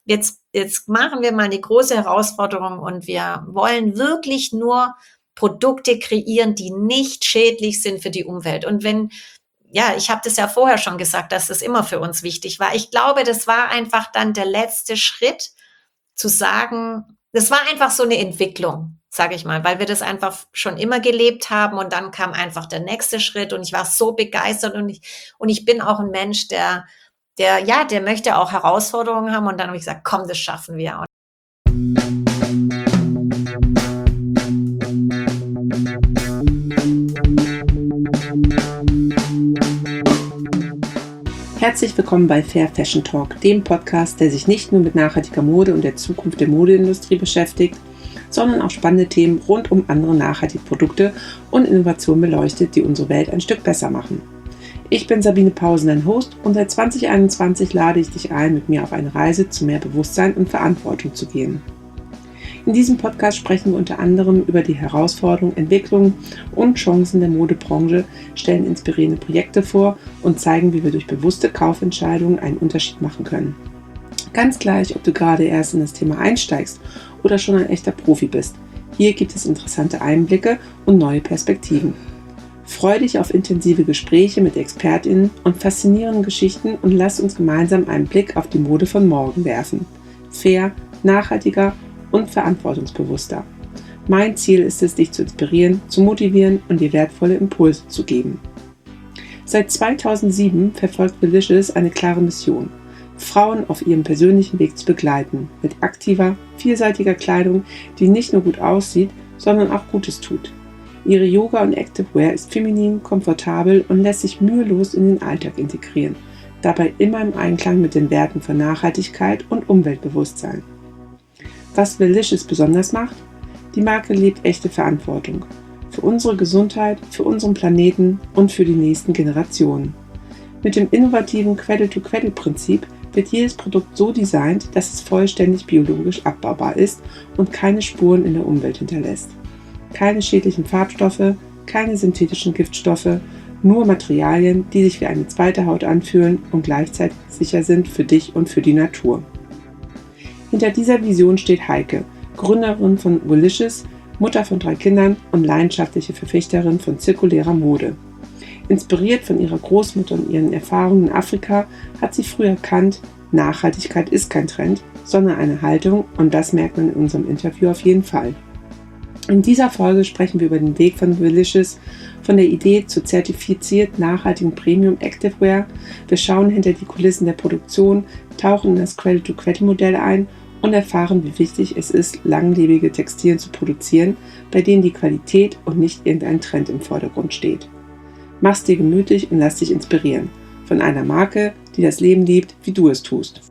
jetzt machen wir mal eine große Herausforderung und wir wollen wirklich nur Produkte kreieren, die nicht schädlich sind für die Umwelt. Und ich habe das ja vorher schon gesagt, dass das immer für uns wichtig war. Ich glaube, das war einfach dann der letzte Schritt, zu sagen, das war einfach so eine Entwicklung, sage ich mal, weil wir das einfach schon immer gelebt haben und dann kam einfach der nächste Schritt und ich war so begeistert und ich bin auch ein Mensch, der möchte auch Herausforderungen haben und dann habe ich gesagt, komm, das schaffen wir. Herzlich willkommen bei Fair Fashion Talk, dem Podcast, der sich nicht nur mit nachhaltiger Mode und der Zukunft der Modeindustrie beschäftigt, sondern auch spannende Themen rund um andere nachhaltige Produkte und Innovationen beleuchtet, die unsere Welt ein Stück besser machen. Ich bin Sabine Pausen, dein Host, und seit 2021 lade ich dich ein, mit mir auf eine Reise zu mehr Bewusstsein und Verantwortung zu gehen. In diesem Podcast sprechen wir unter anderem über die Herausforderungen, Entwicklungen und Chancen der Modebranche, stellen inspirierende Projekte vor und zeigen, wie wir durch bewusste Kaufentscheidungen einen Unterschied machen können. Ganz gleich, ob du gerade erst in das Thema einsteigst oder schon ein echter Profi bist. Hier gibt es interessante Einblicke und neue Perspektiven. Freue dich auf intensive Gespräche mit ExpertInnen und faszinierenden Geschichten und lass uns gemeinsam einen Blick auf die Mode von morgen werfen. Fair, nachhaltiger und verantwortungsbewusster. Mein Ziel ist es, dich zu inspirieren, zu motivieren und dir wertvolle Impulse zu geben. Seit 2007 verfolgt Welicious eine klare Mission: Frauen auf ihrem persönlichen Weg zu begleiten, mit aktiver, vielseitiger Kleidung, die nicht nur gut aussieht, sondern auch Gutes tut. Ihre Yoga- und Activewear ist feminin, komfortabel und lässt sich mühelos in den Alltag integrieren, dabei immer im Einklang mit den Werten von Nachhaltigkeit und Umweltbewusstsein. Was Welicious besonders macht? Die Marke lebt echte Verantwortung. Für unsere Gesundheit, für unseren Planeten und für die nächsten Generationen. Mit dem innovativen Cradle-to-Cradle-Prinzip wird jedes Produkt so designt, dass es vollständig biologisch abbaubar ist und keine Spuren in der Umwelt hinterlässt. Keine schädlichen Farbstoffe, keine synthetischen Giftstoffe, nur Materialien, die sich wie eine zweite Haut anfühlen und gleichzeitig sicher sind für dich und für die Natur. Hinter dieser Vision steht Heike, Gründerin von Welicious, Mutter von 3 Kindern und leidenschaftliche Verfechterin von zirkulärer Mode. Inspiriert von ihrer Großmutter und ihren Erfahrungen in Afrika hat sie früh erkannt, Nachhaltigkeit ist kein Trend, sondern eine Haltung, und das merkt man in unserem Interview auf jeden Fall. In dieser Folge sprechen wir über den Weg von Welicious, von der Idee zu zertifiziert nachhaltigen Premium Activewear. Wir schauen hinter die Kulissen der Produktion, tauchen in das Cradle-to-Cradle-Modell ein und erfahren, wie wichtig es ist, langlebige Textilien zu produzieren, bei denen die Qualität und nicht irgendein Trend im Vordergrund steht. Mach's dir gemütlich und lass dich inspirieren von einer Marke, die das Leben liebt, wie du es tust.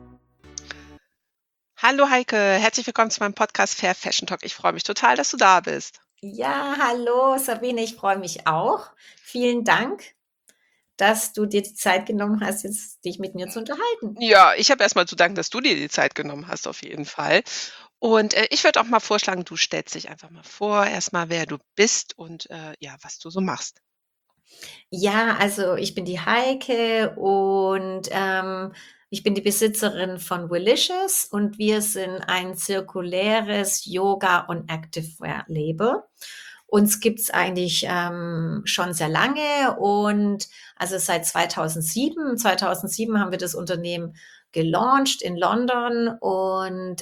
Hallo Heike, herzlich willkommen zu meinem Podcast Fair Fashion Talk. Ich freue mich total, dass du da bist. Ja, hallo Sabine, ich freue mich auch. Vielen Dank, dass du dir die Zeit genommen hast, jetzt dich mit mir zu unterhalten. Ja, ich habe erstmal zu danken, dass du dir die Zeit genommen hast, auf jeden Fall. Und ich würde auch mal vorschlagen, du stellst dich einfach mal vor, erstmal wer du bist und ja, was du so machst. Ja, also ich bin die Heike und ich bin die Besitzerin von Welicious und wir sind ein zirkuläres Yoga- und Activewear-Label. Uns gibt's eigentlich schon sehr lange und also seit 2007. 2007 haben wir das Unternehmen gelauncht in London und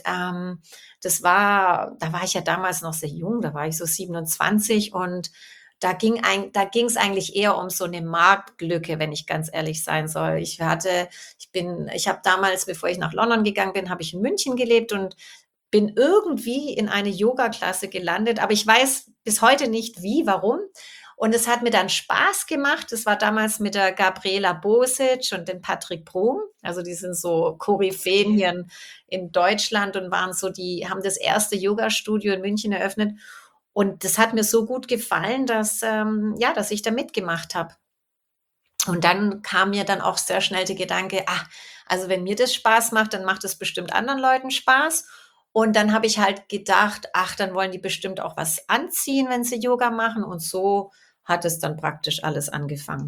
da war ich ja damals noch sehr jung, da war ich so 27 und da ging's eigentlich eher um so eine Marktlücke, wenn ich ganz ehrlich sein soll. Ich habe damals, bevor ich nach London gegangen bin, habe ich in München gelebt und bin irgendwie in eine Yoga-Klasse gelandet, aber ich weiß bis heute nicht wie, warum. Und es hat mir dann Spaß gemacht. Es war damals mit der Gabriela Bosic und dem Patrick Brum. Also die sind so Koryphäen hier in Deutschland und haben das erste Yoga-Studio in München eröffnet. Und das hat mir so gut gefallen, dass ich da mitgemacht habe. Und dann kam mir dann auch sehr schnell der Gedanke, also wenn mir das Spaß macht, dann macht es bestimmt anderen Leuten Spaß. Und dann habe ich halt gedacht, dann wollen die bestimmt auch was anziehen, wenn sie Yoga machen. Und so hat es dann praktisch alles angefangen.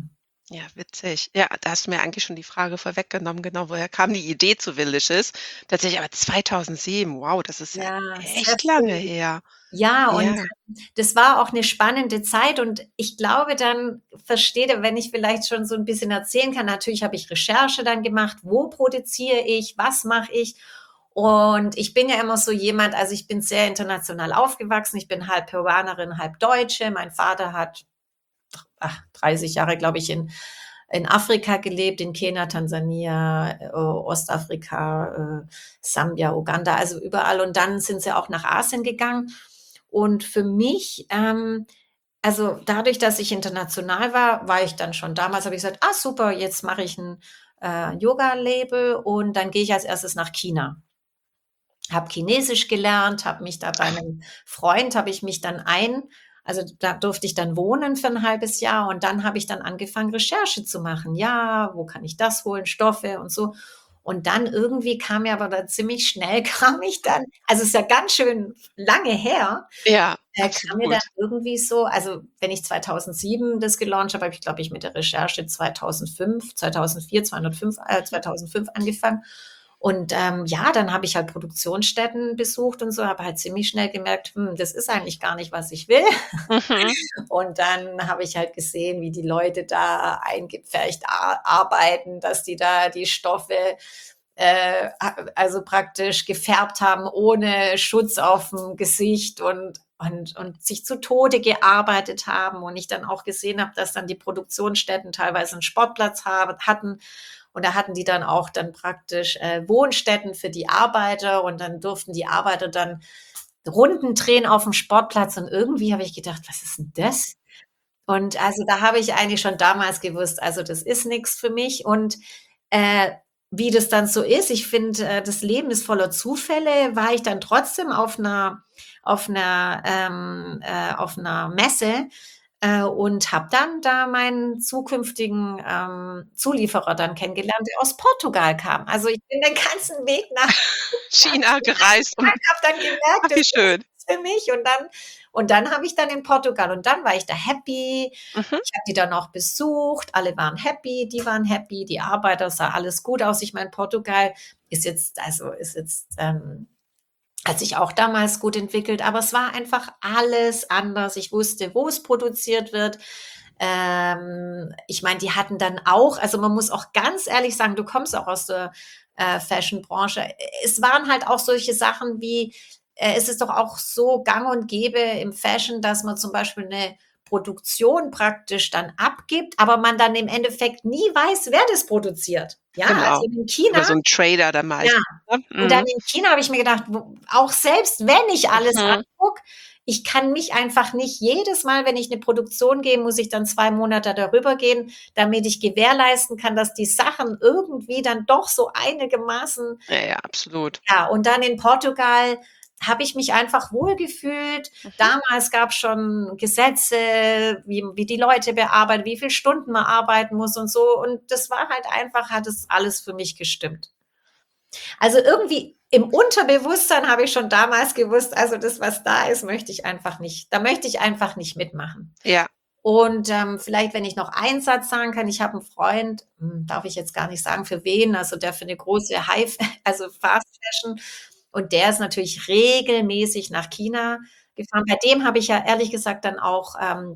Ja, witzig. Ja, da hast du mir eigentlich schon die Frage vorweggenommen, genau, woher kam die Idee zu Wildishes? Tatsächlich aber 2007, wow, das ist ja Ja, sehr echt lange früh. her. Ja, und Ja. das war auch 'ne spannende Zeit und ich glaube, dann versteht ihr, wenn ich vielleicht schon so 'n bisschen erzählen kann, natürlich habe ich Recherche dann gemacht, wo produziere ich, was mache ich? Und ich bin ja immer so jemand, also, ich bin sehr international aufgewachsen. Ich bin halb Peruanerin, halb Deutsche. Mein Vater hat 30 Jahre, glaube ich, in Afrika gelebt, in Kenia, Tansania, Ostafrika, Sambia, Uganda, also überall. Und dann sind sie auch nach Asien gegangen. Und für mich, also dadurch, dass ich international war, war ich dann schon damals, habe ich gesagt, ah super, jetzt mache ich ein Yoga-Label und dann gehe ich als erstes nach China. Habe Chinesisch gelernt, habe mich da bei Ach, 'nem Freund habe ich mich dann also, da durfte ich dann wohnen für 'n halbes Jahr und dann habe ich dann angefangen, Recherche zu machen. Ja, wo kann ich das holen, Stoffe und so. Und dann irgendwie kam mir aber dann ziemlich schnell kam ich dann, also, ist ja ganz schön lange her, ja, kam mir dann absolut. irgendwie so, also, wenn ich 2007 das gelauncht habe, habe ich, glaube ich, mit der Recherche 2004, 2005 angefangen. Und, ja, dann habe ich halt Produktionsstätten besucht und so, habe halt ziemlich schnell gemerkt: das ist eigentlich gar nicht, was ich will." Mhm. Und dann habe ich halt gesehen, wie die Leute da eingepfercht arbeiten, dass die da die Stoffe, also praktisch gefärbt haben ohne Schutz auf dem Gesicht und sich zu Tode gearbeitet haben. Und ich dann auch gesehen habe, dass dann die Produktionsstätten teilweise einen Sportplatz hatten. Und da hatten die dann auch dann praktisch Wohnstätten für die Arbeiter und dann durften die Arbeiter dann Runden drehen auf dem Sportplatz und irgendwie habe ich gedacht: „Was ist denn das?" Und also, da habe ich eigentlich schon damals gewusst, also, das ist nix für mich und, äh, wie das dann so ist, ich finde, das Leben ist voller Zufälle, war ich dann trotzdem auf 'ner Messe, und habe dann da meinen zukünftigen, Zulieferer dann kennengelernt, der aus Portugal kam. Also, ich bin den ganzen Weg nach China gereist und habe dann gemerkt, ach, das wie ist schön. nichts für mich und dann habe ich dann in Portugal und dann war ich da happy. Mhm, Ich habe die dann auch besucht, alle waren happy, die Arbeiter, sah alles gut aus. Ich meine, Portugal ist jetzt, hat sich auch damals gut entwickelt, aber es war einfach alles anders. Ich wusste, wo es produziert wird. Ich meine, die hatten dann auch, also man muss auch ganz ehrlich sagen, du kommst auch aus der Fashion-Branche. Es waren halt auch solche Sachen wie, es ist doch auch so gang und gäbe im Fashion, dass man zum Beispiel eine Produktion praktisch dann abgibt, aber man dann im Endeffekt nie weiß, wer das produziert. Ja, genau. also in Über China, so 'n Trader dann ja, meistens, ne? und dann Mhm. in China habe ich mir gedacht, wo auch selbst wenn ich alles Mhm. angucke, ich kann mich einfach nicht jedes Mal, wenn ich 'ne Produktion gehe, muss ich dann 2 Monate darüber gehen, damit ich gewährleisten kann, dass die Sachen irgendwie dann doch so einigermaßen, Ja, ja, absolut. ja, und dann in Portugal habe ich mich einfach wohlgefühlt. Mhm. Damals gab's schon Gesetze, wie die Leute bearbeiten, wie viel Stunden man arbeiten muss und so. Und das war halt einfach, hat es alles für mich gestimmt. Also irgendwie im Unterbewusstsein habe ich schon damals gewusst, also das, was da ist, möchte ich einfach nicht mitmachen. Ja. Und, vielleicht, wenn ich noch einen Satz sagen kann, ich habe einen Freund, darf ich jetzt gar nicht sagen, für wen, also der für eine große High also Fast Fashion und der ist natürlich regelmäßig nach China gefahren. Bei dem habe ich ja ehrlich gesagt dann auch,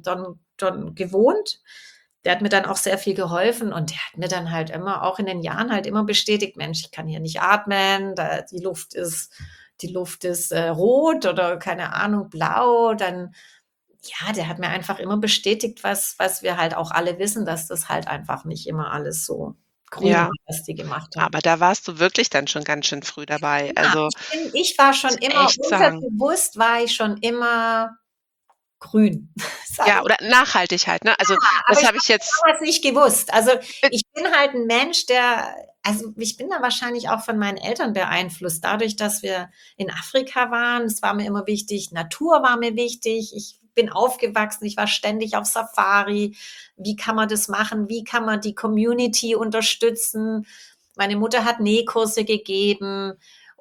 dann gewohnt. Der hat mir dann auch sehr viel geholfen und der hat mir dann halt immer auch in den Jahren halt immer bestätigt: „Mensch, ich kann hier nicht atmen, da die Luft ist, rot oder keine Ahnung, blau." Dann, ja, der hat mir einfach immer bestätigt, was wir halt auch alle wissen, dass das halt einfach nicht immer alles so grün war, Ja, was die gemacht haben. aber da warst du wirklich dann schon ganz schön früh dabei. Ja, Also, ich war schon muss immer echt sagen. unterbewusst war ich schon immer grün, sage Ja, ich. oder nachhaltig halt, ne? Also, Aber das ich habe habe ich das jetzt damals nicht gewusst. Also, äh, ich bin halt 'n Mensch, der, also, ich bin da wahrscheinlich auch von meinen Eltern beeinflusst, dadurch, dass wir in Afrika waren. Es war mir immer wichtig, Natur war mir wichtig. Ich bin aufgewachsen, ich war ständig auf Safari. Wie kann man das machen? Wie kann man die Community unterstützen? Meine Mutter hat Nähkurse gegeben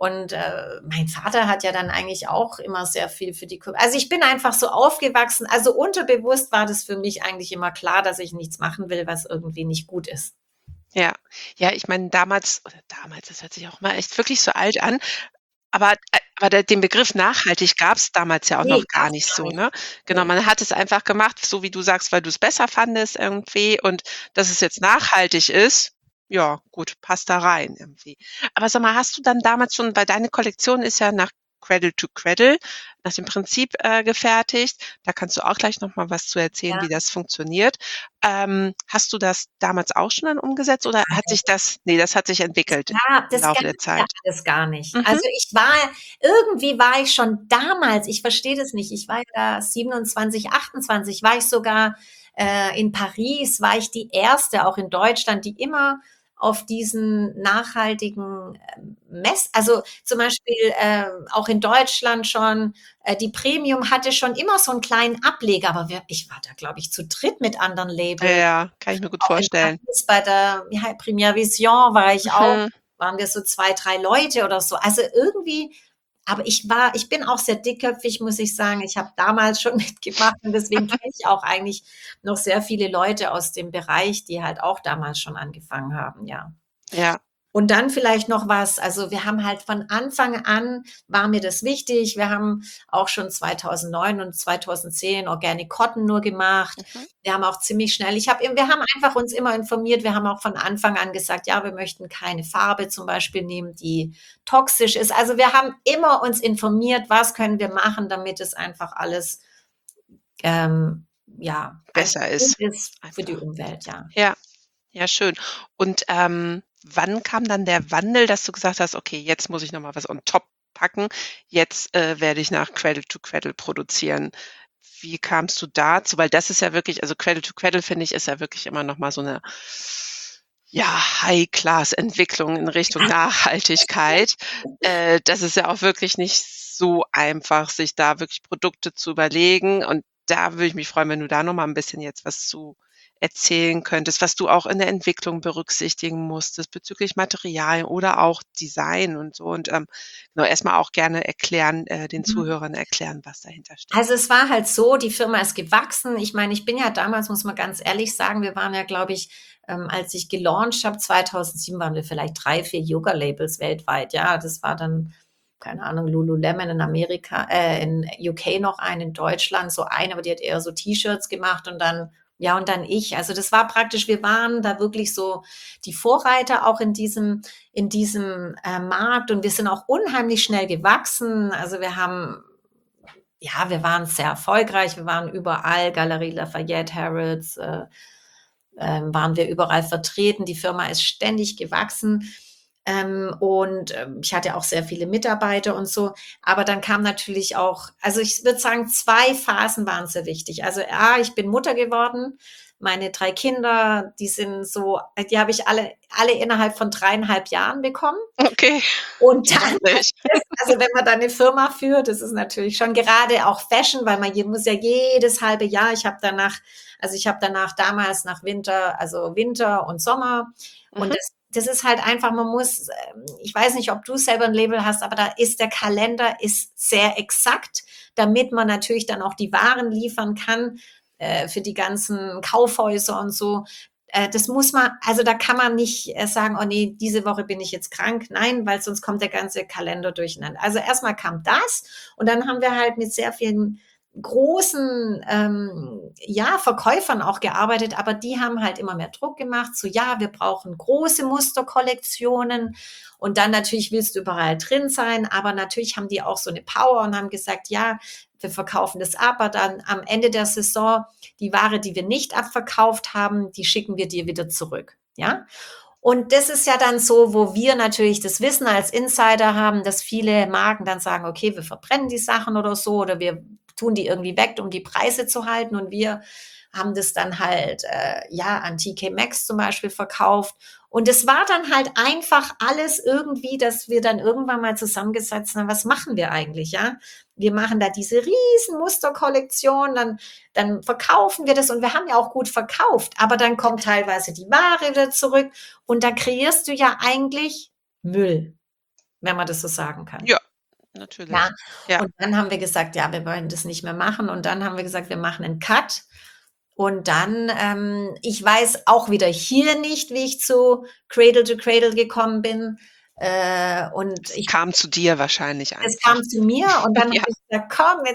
Und mein Vater hat ja dann eigentlich auch immer sehr viel für also ich bin einfach so aufgewachsen, also unterbewusst war das für mich eigentlich immer klar, dass ich nichts machen will, was irgendwie nicht gut ist. Ja. Ja, ich meine, damals, das hört sich auch mal echt wirklich so alt an, aber den Begriff nachhaltig gab es damals ja auch Nee, noch gar gab's nicht gar so, nicht. ne? Genau, Ne. man hat es einfach gemacht, so wie du sagst, weil du es besser fandest irgendwie und dass es jetzt nachhaltig ist, ja gut, passt da rein irgendwie. Aber sag mal, hast du dann damals schon, weil deine Kollektion ist ja nach Cradle to Cradle, nach dem Prinzip, gefertigt. Da kannst du auch gleich noch mal was zu erzählen, Ja. wie das funktioniert. Hast du das damals auch schon dann umgesetzt oder hat sich das hat sich entwickelt im Das Laufe gab's der ja Zeit? alles gar nicht. Mhm. Also, irgendwie war ich schon damals, ich verstehe das nicht, ich war ja da 27, 28, war ich sogar, in Paris, war ich die Erste, auch in Deutschland, die immer auf diesen nachhaltigen, also, zum Beispiel, auch in Deutschland schon, die Premium hatte schon immer so 'n kleinen Ableger, aber ich war da, glaube ich, zu dritt mit anderen Ja, Labels. ja, kann ich mir gut Auch in vorstellen. Paris bei der, Première Vision war ich auch, Mhm. waren wir so 2, 3 Leute oder so. Also irgendwie, aber ich bin auch sehr dickköpfig, muss ich sagen. Ich habe damals schon mitgemacht und deswegen kenne ich auch eigentlich noch sehr viele Leute aus dem Bereich, die halt auch damals schon angefangen haben, ja. Ja. Und dann vielleicht noch was, also wir haben halt von Anfang an war mir das wichtig. Wir haben auch schon 2009 und 2010 Organic Cotton nur gemacht. Mhm. Wir haben auch ziemlich schnell wir haben einfach uns immer informiert. Wir haben auch von Anfang an gesagt, ja, wir möchten keine Farbe zum Beispiel nehmen, die toxisch ist. Also wir haben immer uns informiert, was können wir machen, damit es einfach alles, ja, einfach Besser gut ist ist für die einfach. Umwelt, ja. Ja, ja, schön. Und, wann kam dann der Wandel, dass du gesagt hast: „Okay, jetzt muss ich noch mal was on top packen. Jetzt, werde ich nach Cradle to Cradle produzieren.“ Wie kamst du dazu? Weil das ist ja wirklich, also Cradle to Cradle, finde ich, ist ja wirklich immer noch mal so 'ne, ja, High-Class-Entwicklung in Richtung Nachhaltigkeit. Das ist ja auch wirklich nicht so einfach, sich da wirklich Produkte zu überlegen. Und da würde ich mich freuen, wenn du da noch mal 'n bisschen jetzt was zu erzählen könntest, was du auch in der Entwicklung berücksichtigen musstest bezüglich Materialien oder auch Design und so. Und, genau, erst mal auch gerne erklären, den Mhm. Zuhörern erklären, was dahinter steckt. Also, es war halt so, die Firma ist gewachsen. Ich meine, ich bin ja damals, muss man ganz ehrlich sagen, wir waren ja, glaube ich, als ich gelauncht habe, 2007 waren wir vielleicht 3, 4 Yoga-Labels weltweit. Ja, das war dann, keine Ahnung, Lululemon in Amerika, in UK noch eine, in Deutschland so eine, aber die hat eher so T-Shirts gemacht und dann, ja, und dann ich. Also, das war praktisch, wir waren da wirklich so die Vorreiter auch in diesem, Markt, und wir sind auch unheimlich schnell gewachsen. Also, wir waren sehr erfolgreich. Wir waren überall, Galerie Lafayette, Harrods, waren wir überall vertreten. Die Firma ist ständig gewachsen. Ich hatte auch sehr viele Mitarbeiter und so. Aber dann kam natürlich auch, also ich würde sagen, 2 Phasen waren sehr wichtig. Also A, ich bin Mutter geworden. Meine 3 Kinder, die habe ich alle innerhalb von 3,5 Jahren bekommen. Okay, Und dann sportlich. also, wenn man da 'ne Firma führt, das ist natürlich schon gerade auch Fashion, weil man muss ja jedes halbe Jahr, ich habe danach damals nach Winter und Sommer, und Mhm. das ist halt einfach, man muss, ich weiß nicht, ob du selber 'n Label hast, aber da ist der Kalender ist sehr exakt, damit man natürlich dann auch die Waren liefern kann, für die ganzen Kaufhäuser und so. Das muss man, also da kann man nicht sagen, oh nee, diese Woche bin ich jetzt krank. Nein, weil sonst kommt der ganze Kalender durcheinander. Also erstmal kam das, und dann haben wir halt mit sehr vielen großen, ja, Verkäufern auch gearbeitet, aber die haben halt immer mehr Druck gemacht, so, ja, wir brauchen große Musterkollektionen, und dann natürlich willst du überall drin sein, aber natürlich haben die auch so eine Power und haben gesagt, ja, wir verkaufen das ab, aber dann am Ende der Saison die Ware, die wir nicht abverkauft haben, die schicken wir dir wieder zurück, ja? Und das ist ja dann so, wo wir natürlich das Wissen als Insider haben, dass viele Marken dann sagen: „Okay, wir verbrennen die Sachen oder so, oder wir tun die irgendwie weg, um die Preise zu halten.“ Und wir haben das dann halt, ja, an TK Maxx zum Beispiel verkauft. Und es war dann halt einfach alles irgendwie, dass wir dann irgendwann mal zusammengesetzt haben: „Was machen wir eigentlich, ja?“ Wir machen da diese riesen Musterkollektion, dann verkaufen wir das, und wir haben ja auch gut verkauft, aber dann kommt teilweise die Ware wieder zurück und da kreierst du ja eigentlich Müll. wenn man das so sagen kann. Ja, Ja, natürlich. Ja. und dann haben wir gesagt, ja, wir wollen das nicht mehr machen. Und dann haben wir gesagt, wir machen einen Cut. Und dann, ich weiß auch wieder hier nicht, wie ich zu Cradle to Cradle gekommen bin. Und Es kam zu dir wahrscheinlich es einfach. kam zu mir und dann Ja. habe ich gesagt, komm,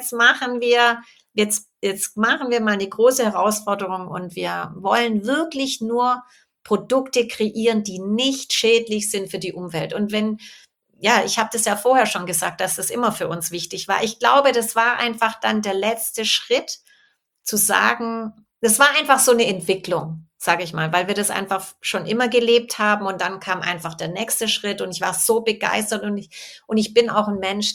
jetzt machen wir mal eine große Herausforderung und wir wollen wirklich nur Produkte kreieren, die nicht schädlich sind für die Umwelt. Und ja, ich habe das ja vorher schon gesagt, dass das immer für uns wichtig war. Ich glaube, das war einfach dann der letzte Schritt, zu sagen, das war einfach so eine Entwicklung, sage ich mal, weil wir das einfach schon immer gelebt haben und dann kam einfach der nächste Schritt und ich war so begeistert und ich bin auch ein Mensch,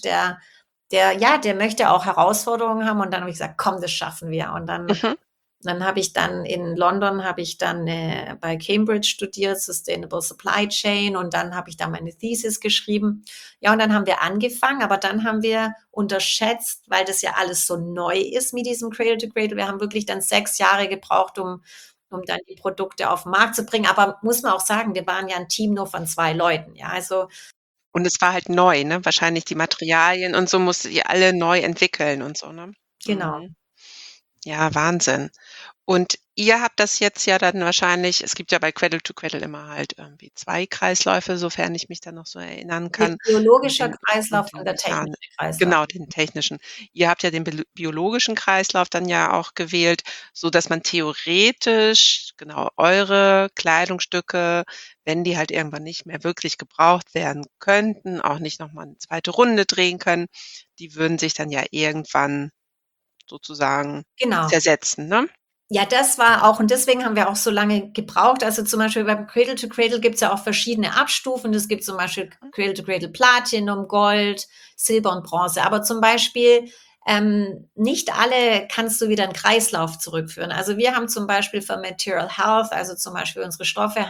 der möchte auch Herausforderungen haben und dann habe ich gesagt, komm, das schaffen wir. Und Mhm. dann habe ich dann in London bei Cambridge studiert, Sustainable Supply Chain, und dann habe ich da meine Thesis geschrieben. Ja, und dann haben wir angefangen, aber dann haben wir unterschätzt, weil das ja alles so neu ist mit diesem Cradle to Cradle. Wir haben wirklich dann 6 Jahre gebraucht, um dann die Produkte auf den Markt zu bringen. Aber muss man auch sagen, wir waren ja ein Team nur von 2 Leuten. Ja, also Und es war halt neu, ne? Wahrscheinlich die Materialien und so musstet ihr alle neu entwickeln und so, ne? genau. Mhm. Ja, Wahnsinn. Und ihr habt das jetzt ja dann wahrscheinlich, es gibt ja bei Cradle to Cradle immer halt irgendwie 2 Kreisläufe, sofern ich mich da noch so erinnern Der kann, und biologische den Kreislauf und den der mechan technische Kreislauf. genau, den technischen. Ihr habt ja den biologischen Kreislauf dann ja auch gewählt, so dass man theoretisch genau eure Kleidungsstücke, wenn die halt irgendwann nicht mehr wirklich gebraucht werden könnten, auch nicht noch mal 'ne 2. Runde drehen können, die würden sich dann ja irgendwann sozusagen Genau. zersetzen, ne? Ja, das war auch, und deswegen haben wir auch so lange gebraucht. Also, zum Beispiel beim Cradle to Cradle gibt's ja auch verschiedene Abstufen. Es gibt zum Beispiel Cradle to Cradle Platinum, Gold, Silber und Bronze. Aber zum Beispiel, nicht alle kannst du wieder in Kreislauf zurückführen. Also, wir haben zum Beispiel für Material Health, also zum Beispiel unsere Stoffe,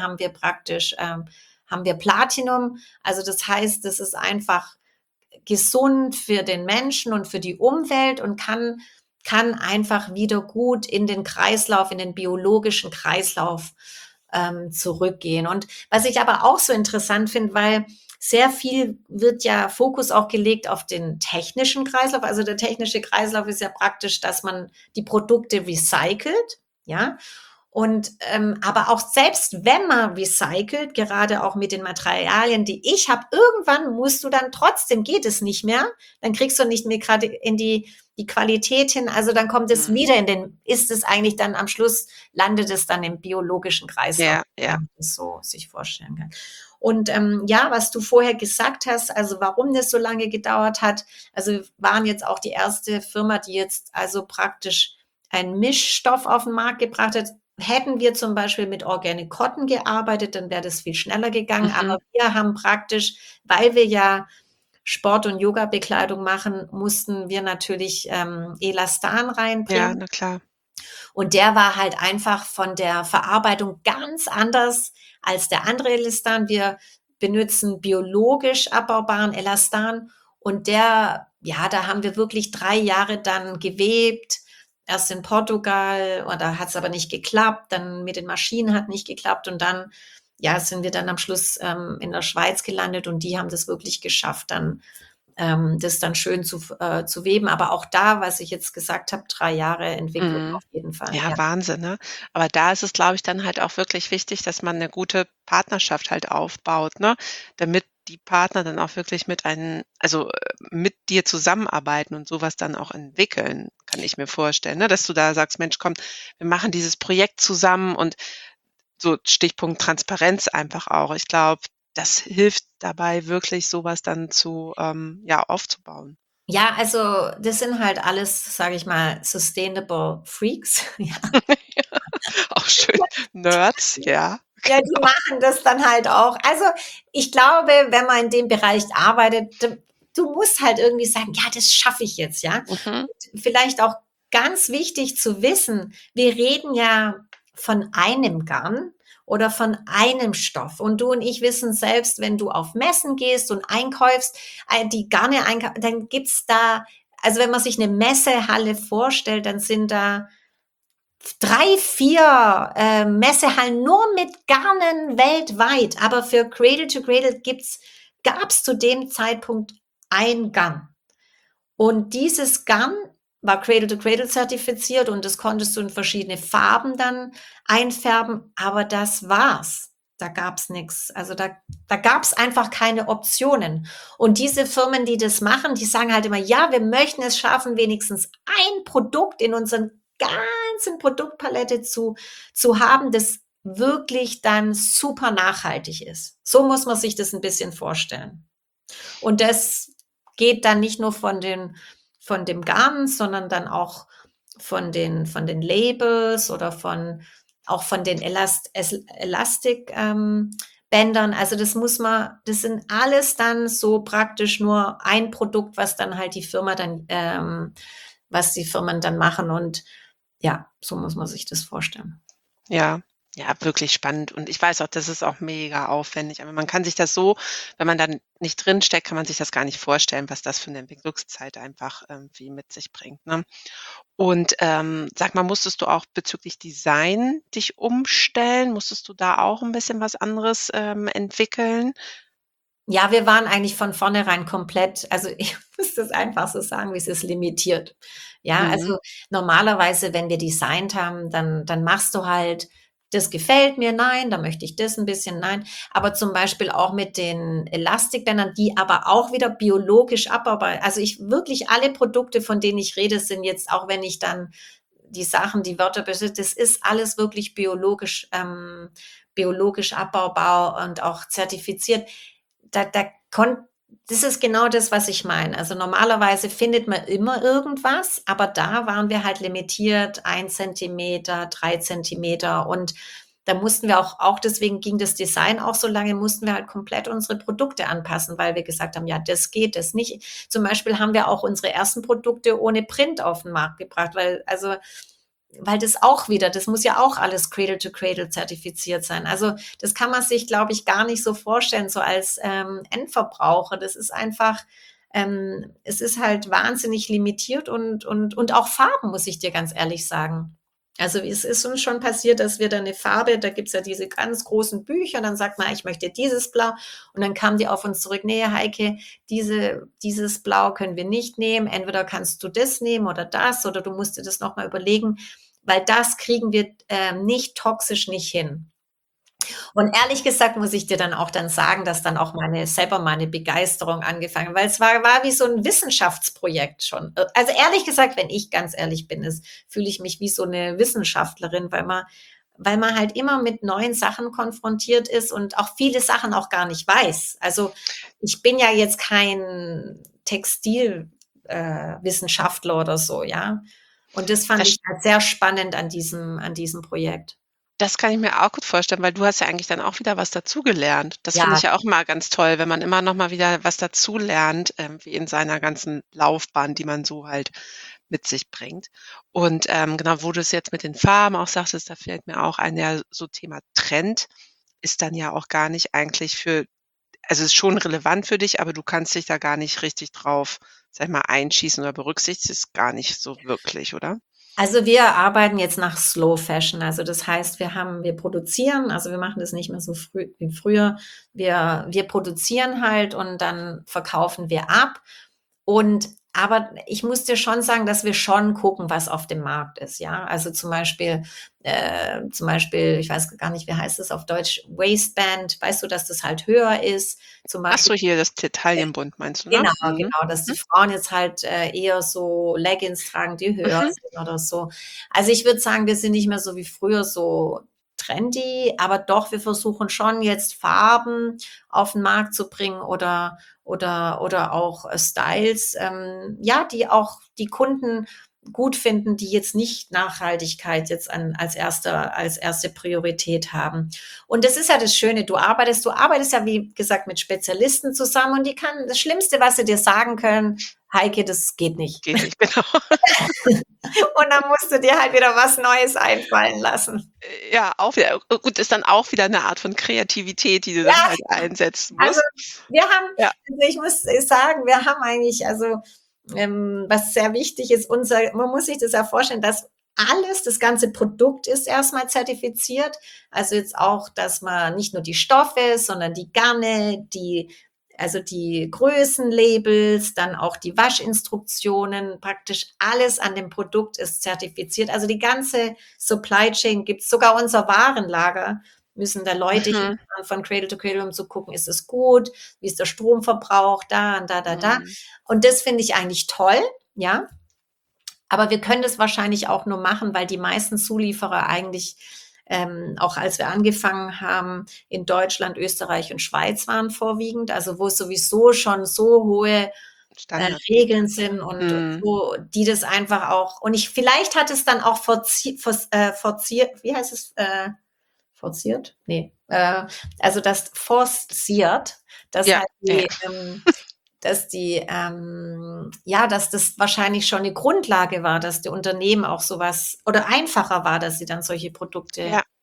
haben wir Platinum. Also, das heißt, das ist einfach gesund für den Menschen und für die Umwelt und kann einfach wieder gut in den Kreislauf, in den biologischen Kreislauf zurückgehen. Und was ich aber auch so interessant finde, weil sehr viel wird ja Fokus auch gelegt auf den technischen Kreislauf. Also der technische Kreislauf ist ja praktisch, dass man die Produkte recycelt, ja. Und aber auch selbst wenn man recycelt, gerade auch mit den Materialien, die ich habe, irgendwann musst du dann trotzdem, geht es nicht mehr, dann kriegst du nicht mehr gerade in die Qualität hin, also dann kommt es Mhm. wieder ist es eigentlich dann am Schluss, landet es dann im biologischen Kreislauf, Ja, wenn ja. man das so sich vorstellen kann. Und ja, was du vorher gesagt hast, also warum das so lange gedauert hat, also wir waren jetzt auch die erste Firma, die jetzt also praktisch einen Mischstoff auf den Markt gebracht hat. Hätten wir zum Beispiel mit Organic Cotton gearbeitet, dann wäre das viel schneller gegangen. Mhm. Aber wir haben praktisch, weil wir ja Sport- und Yoga-Bekleidung machen, mussten wir natürlich Elastan Ja, reinbringen. na klar. Und der war halt einfach von der Verarbeitung ganz anders als der andere Elastan. Wir benutzen biologisch abbaubaren Elastan und da haben wir wirklich 3 Jahre dann gewebt. Erst in Portugal, und da hat es aber nicht geklappt. Dann mit den Maschinen hat nicht geklappt und dann, ja, sind wir dann am Schluss in der Schweiz gelandet und die haben das wirklich geschafft, dann das dann schön zu weben. Aber auch da, was ich jetzt gesagt habe, 3 Jahre Entwicklung Mhm. auf jeden Fall, Ja, ja. Wahnsinn, ne? Aber da ist es, glaube ich, dann halt auch wirklich wichtig, dass man 'ne gute Partnerschaft halt aufbaut, ne? Damit die Partner dann auch wirklich mit dir zusammenarbeiten und so was dann auch entwickeln, kann ich mir vorstellen, ne? Dass du da sagst: „Mensch, komm, wir machen dieses Projekt zusammen“, und so Stichpunkt Transparenz einfach auch. Ich glaube, das hilft dabei wirklich, so was dann ja, aufzubauen. Ja, also das sind halt alles, sage ich mal, sustainable Freaks, ja. Auch schön. Nerds, ja, Ja, die genau. machen das dann halt auch. Also, ich glaube, wenn man in dem Bereich arbeitet, du musst halt irgendwie sagen: „Ja, das schaffe ich jetzt“, ja? Mhm. Und vielleicht auch ganz wichtig zu wissen, wir reden ja von einem Garn oder von einem Stoff. Und du und ich wissen selbst, wenn du auf Messen gehst und einkaufst, die Garne dann gibt's da, also, wenn man sich eine Messehalle vorstellt, dann sind da 3, 4 Messehallen nur mit Garnen weltweit. Aber für Cradle to Cradle gibt's gab es zu dem Zeitpunkt ein Garn. Und dieses Garn war Cradle-to-Cradle zertifiziert und das konntest du in verschiedene Farben dann einfärben, aber das war's. Da gab's nichts. Also da gab's einfach keine Optionen. Und diese Firmen, die das machen, die sagen halt immer, ja, wir möchten es schaffen, wenigstens ein Produkt in unseren ganzen Produktpalette zu haben, das wirklich dann super nachhaltig ist. So muss man sich das ein bisschen vorstellen. Und das geht dann nicht nur von dem Garn, sondern dann auch von den Labels oder auch von den Elastikbändern. Also das sind alles dann so praktisch nur ein Produkt, was dann halt was die Firmen dann machen. Und ja, so muss man sich das vorstellen. Ja, ja, wirklich spannend. Und ich weiß auch, das ist auch mega aufwendig. Aber man kann sich das so, wenn man dann nicht drinsteckt, kann man sich das gar nicht vorstellen, was das für eine Entwicklungszeit einfach irgendwie mit sich bringt, ne? Und, sag mal, musstest du auch bezüglich Design dich umstellen? Musstest du da auch ein bisschen was anderes, entwickeln? Ja, wir waren eigentlich von vornherein komplett, also ich muss das einfach so sagen, wie es ist, limitiert. Ja, Mhm. also normalerweise, wenn wir designt haben, dann machst du halt, das gefällt mir, nein, da möchte ich das ein bisschen, nein. Aber zum Beispiel auch mit den Elastikbändern, die aber auch wieder biologisch abbaubar. Also ich wirklich alle Produkte, von denen ich rede, sind jetzt, auch wenn ich dann die Wörter besitze, das ist alles wirklich biologisch abbaubar und auch zertifiziert. da, da kon Das ist genau das, was ich meine. Also normalerweise findet man immer irgendwas, aber da waren wir halt limitiert, 1 Zentimeter, 3 Zentimeter, und da mussten wir auch deswegen ging das Design auch so lange, mussten wir halt komplett unsere Produkte anpassen, weil wir gesagt haben, ja, das geht, das nicht. Zum Beispiel haben wir auch unsere ersten Produkte ohne Print auf den Markt gebracht, weil das auch wieder, das muss ja auch alles Cradle-to-Cradle zertifiziert sein. Also das kann man sich, glaube ich, gar nicht so vorstellen, so als Endverbraucher. Das ist einfach, es ist halt wahnsinnig limitiert, und auch Farben, muss ich dir ganz ehrlich sagen. Also es ist uns schon passiert, dass wir da eine Farbe, da gibt's ja diese ganz großen Bücher, dann sagt man, ich möchte dieses Blau, und dann kamen die auf uns zurück, nee, Heike, dieses Blau können wir nicht nehmen, entweder kannst du das nehmen oder das, oder du musst dir das nochmal überlegen, weil das kriegen wir nicht toxisch nicht hin. Und ehrlich gesagt muss ich dir dann auch dann sagen, dass dann auch selber meine Begeisterung angefangen hat, weil es war wie so ein Wissenschaftsprojekt schon. Also ehrlich gesagt, wenn ich ganz ehrlich bin, fühle ich mich wie so eine Wissenschaftlerin, weil man halt immer mit neuen Sachen konfrontiert ist und auch viele Sachen auch gar nicht weiß. Also ich bin ja jetzt kein Textilwissenschaftler oder so, ja. Und das fand ich Das halt sehr spannend an diesem Projekt. Das kann ich mir auch gut vorstellen, weil du hast ja eigentlich dann auch wieder was dazugelernt. Das finde Ja, ich ja auch immer ganz toll, wenn man immer noch mal wieder was dazulernt, wie in seiner ganzen Laufbahn, die man so halt mit sich bringt. Und, genau, wo du es jetzt mit den Farben auch sagtest, da fällt mir auch ein, ja, so Thema Trend ist dann ja auch gar nicht eigentlich also ist schon relevant für dich, aber du kannst dich da gar nicht richtig drauf, sage ich mal, einschießen oder berücksichtigst es gar nicht so wirklich, oder? also wir arbeiten jetzt nach Slow Fashion. Also das heißt, wir produzieren, also wir machen das nicht mehr so früh wie früher. Wir produzieren halt und dann verkaufen wir ab. Aber ich muss dir schon sagen, dass wir schon gucken, was auf dem Markt ist, ja. Also zum Beispiel, ich weiß gar nicht, wie heißt es auf Deutsch, Waistband. Weißt du, dass das halt höher ist? Zum Ach Beispiel so, hier das Taillenbund meinst du, ne? Genau, Mhm. genau, dass die Mhm. Frauen jetzt halt eher so Leggings tragen, die höher Mhm. sind oder so. Also ich würde sagen, wir sind nicht mehr so wie früher so trendy, aber doch, wir versuchen schon jetzt Farben auf den Markt zu bringen oder auch Styles, ja, die auch die Kunden gut finden, die jetzt nicht Nachhaltigkeit jetzt als erste Priorität haben. Und das ist ja das Schöne, du arbeitest ja, wie gesagt, mit Spezialisten zusammen, und das Schlimmste, was sie dir sagen können, Heike, das geht nicht. Geht nicht, genau. Und dann musst du dir halt wieder was Neues einfallen lassen. Ja, auch wieder gut, ist dann auch wieder 'ne Art von Kreativität, die du dann Ja, halt einsetzen also musst. also Ja. ich muss sagen, wir haben eigentlich, also was sehr wichtig ist, man muss sich das ja vorstellen, dass das ganze Produkt ist erstmal zertifiziert. Also jetzt auch, dass man nicht nur die Stoffe, sondern die Garne, also die Größenlabels, dann auch die Waschinstruktionen, praktisch alles an dem Produkt ist zertifiziert. Also die ganze Supply Chain gibt's, sogar unser Warenlager müssen da Leute Mhm. hinfahren von Cradle to Cradle, um zu gucken, ist es gut, wie ist der Stromverbrauch, da und da. Mhm. Und das finde ich eigentlich toll, ja. Aber wir können das wahrscheinlich auch nur machen, weil die meisten Zulieferer eigentlich, auch als wir angefangen haben, in Deutschland, Österreich und Schweiz waren vorwiegend, also wo es sowieso schon so hohe Standards gibt. Regeln sind und Mhm. so, die das einfach auch, und vielleicht hat es dann auch forciert, wie heißt es, forciert? Nee, also das forciert, dass Ja, halt ja. ja, dass das wahrscheinlich schon eine Grundlage war, dass die Unternehmen auch sowas oder einfacher war, dass sie dann solche Produkte Ja,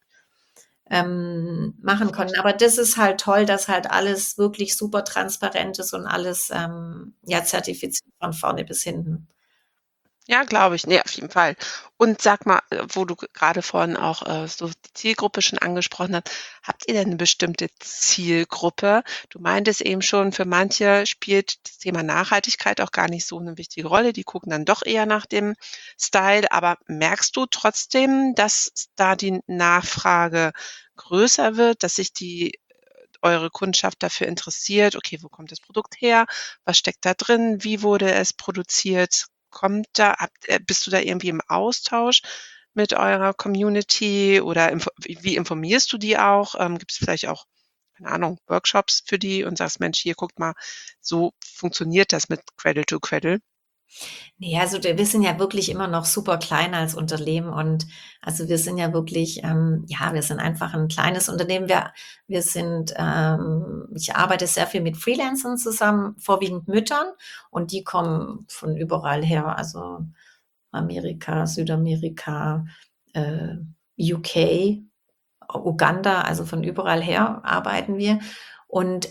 machen konnten. Aber das ist halt toll, dass halt alles wirklich super transparent ist und alles ja zertifiziert von vorne bis hinten. ja, glaube ich. Ne, auf jeden Fall. Und sag mal, wo du gerade vorhin auch, so die Zielgruppe schon angesprochen hast, habt ihr denn eine bestimmte Zielgruppe? Du meintest eben schon, für manche spielt das Thema Nachhaltigkeit auch gar nicht so eine wichtige Rolle. Die gucken dann doch eher nach dem Style. Aber merkst du trotzdem, dass da die Nachfrage größer wird, dass sich eure Kundschaft dafür interessiert: „Okay, wo kommt das Produkt her? Was steckt da drin? Wie wurde es produziert?“ Bist du da irgendwie im Austausch mit eurer Community oder wie informierst du die auch? Gibt es vielleicht auch, keine Ahnung, Workshops für die und sagst: „Mensch, hier, guckt mal, so funktioniert das mit Cradle to Cradle?“ Ne, also wir sind ja wirklich immer noch super klein als Unternehmen und also wir sind ja wirklich, ja, wir sind einfach ein kleines Unternehmen. Wir sind ich arbeite sehr viel mit Freelancern zusammen, vorwiegend Müttern, und die kommen von überall her, also Amerika, Südamerika, äh, UK, Uganda, also von überall her arbeiten wir. Und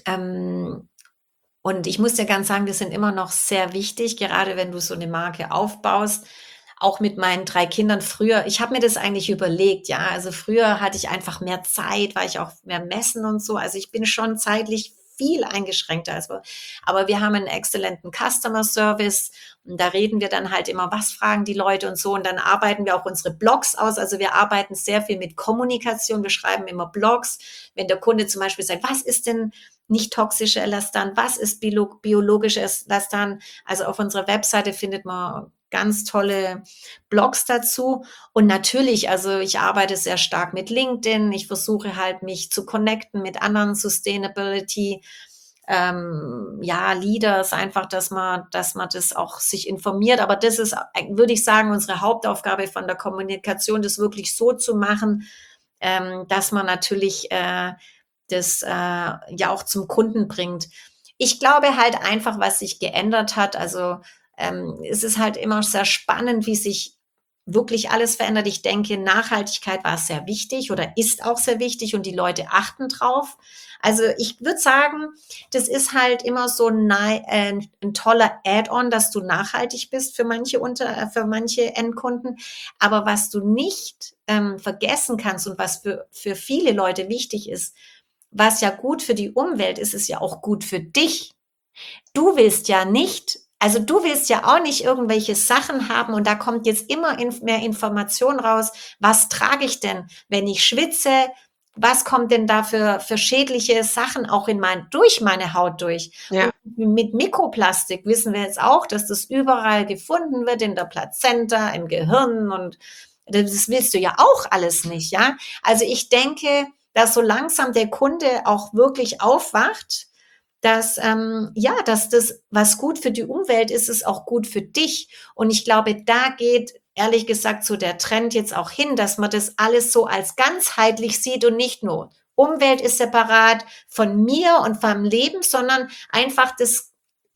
und ich muss dir ganz sagen, die sind immer noch sehr wichtig, gerade wenn du so eine Marke aufbaust. Auch mit meinen 3 Kindern früher, ich habe mir das eigentlich überlegt, ja. Also, früher hatte ich einfach mehr Zeit, war ich auch mehr messen und so. Also, ich bin schon zeitlich viel eingeschränkter als wir, aber wir haben einen exzellenten Customer Service und da reden wir dann halt immer, was fragen die Leute und so, und dann arbeiten wir auch unsere Blogs aus. Also, wir arbeiten sehr viel mit Kommunikation. Wir schreiben immer Blogs. Wenn der Kunde zum Beispiel sagt: „Was ist denn nicht toxische Elastan? Was ist biologisches Elastan?“ Also auf unserer Webseite findet man ganz tolle Blogs dazu. Und natürlich, also ich arbeite sehr stark mit LinkedIn. Ich versuche halt, mich zu connecten mit anderen Sustainability, ja, Leaders, einfach, dass man das auch sich informiert. Aber das ist, würde ich sagen, unsere Hauptaufgabe von der Kommunikation, das wirklich so zu machen, dass man natürlich das ja auch zum Kunden bringt. Ich glaube halt einfach, was sich geändert hat, also es ist halt immer sehr spannend, wie sich wirklich alles verändert. Ich denke, Nachhaltigkeit war sehr wichtig oder ist auch sehr wichtig und die Leute achten drauf. Also ich würde sagen, das ist halt immer so ein toller Add-on, dass du nachhaltig bist für manche Endkunden. Aber was du nicht vergessen kannst und was für viele Leute wichtig ist, was ja gut für die Umwelt ist, ist ja auch gut für dich. Du willst ja nicht, also du willst ja auch nicht irgendwelche Sachen haben und da kommt jetzt immer mehr Information raus. Was trage ich denn, wenn ich schwitze? Was kommt denn da für schädliche Sachen auch durch meine Haut durch? Und Ja, mit Mikroplastik wissen wir jetzt auch, dass das überall gefunden wird, in der Plazenta, im Gehirn, und das willst du ja auch alles nicht, ja? Also ich denke, dass so langsam der Kunde auch wirklich aufwacht, dass, ja, dass das, was gut für die Umwelt ist, ist auch gut für dich. Und ich glaube, da geht ehrlich gesagt so der Trend jetzt auch hin, dass man das alles so als ganzheitlich sieht und nicht nur Umwelt ist separat von mir und vom Leben, sondern einfach das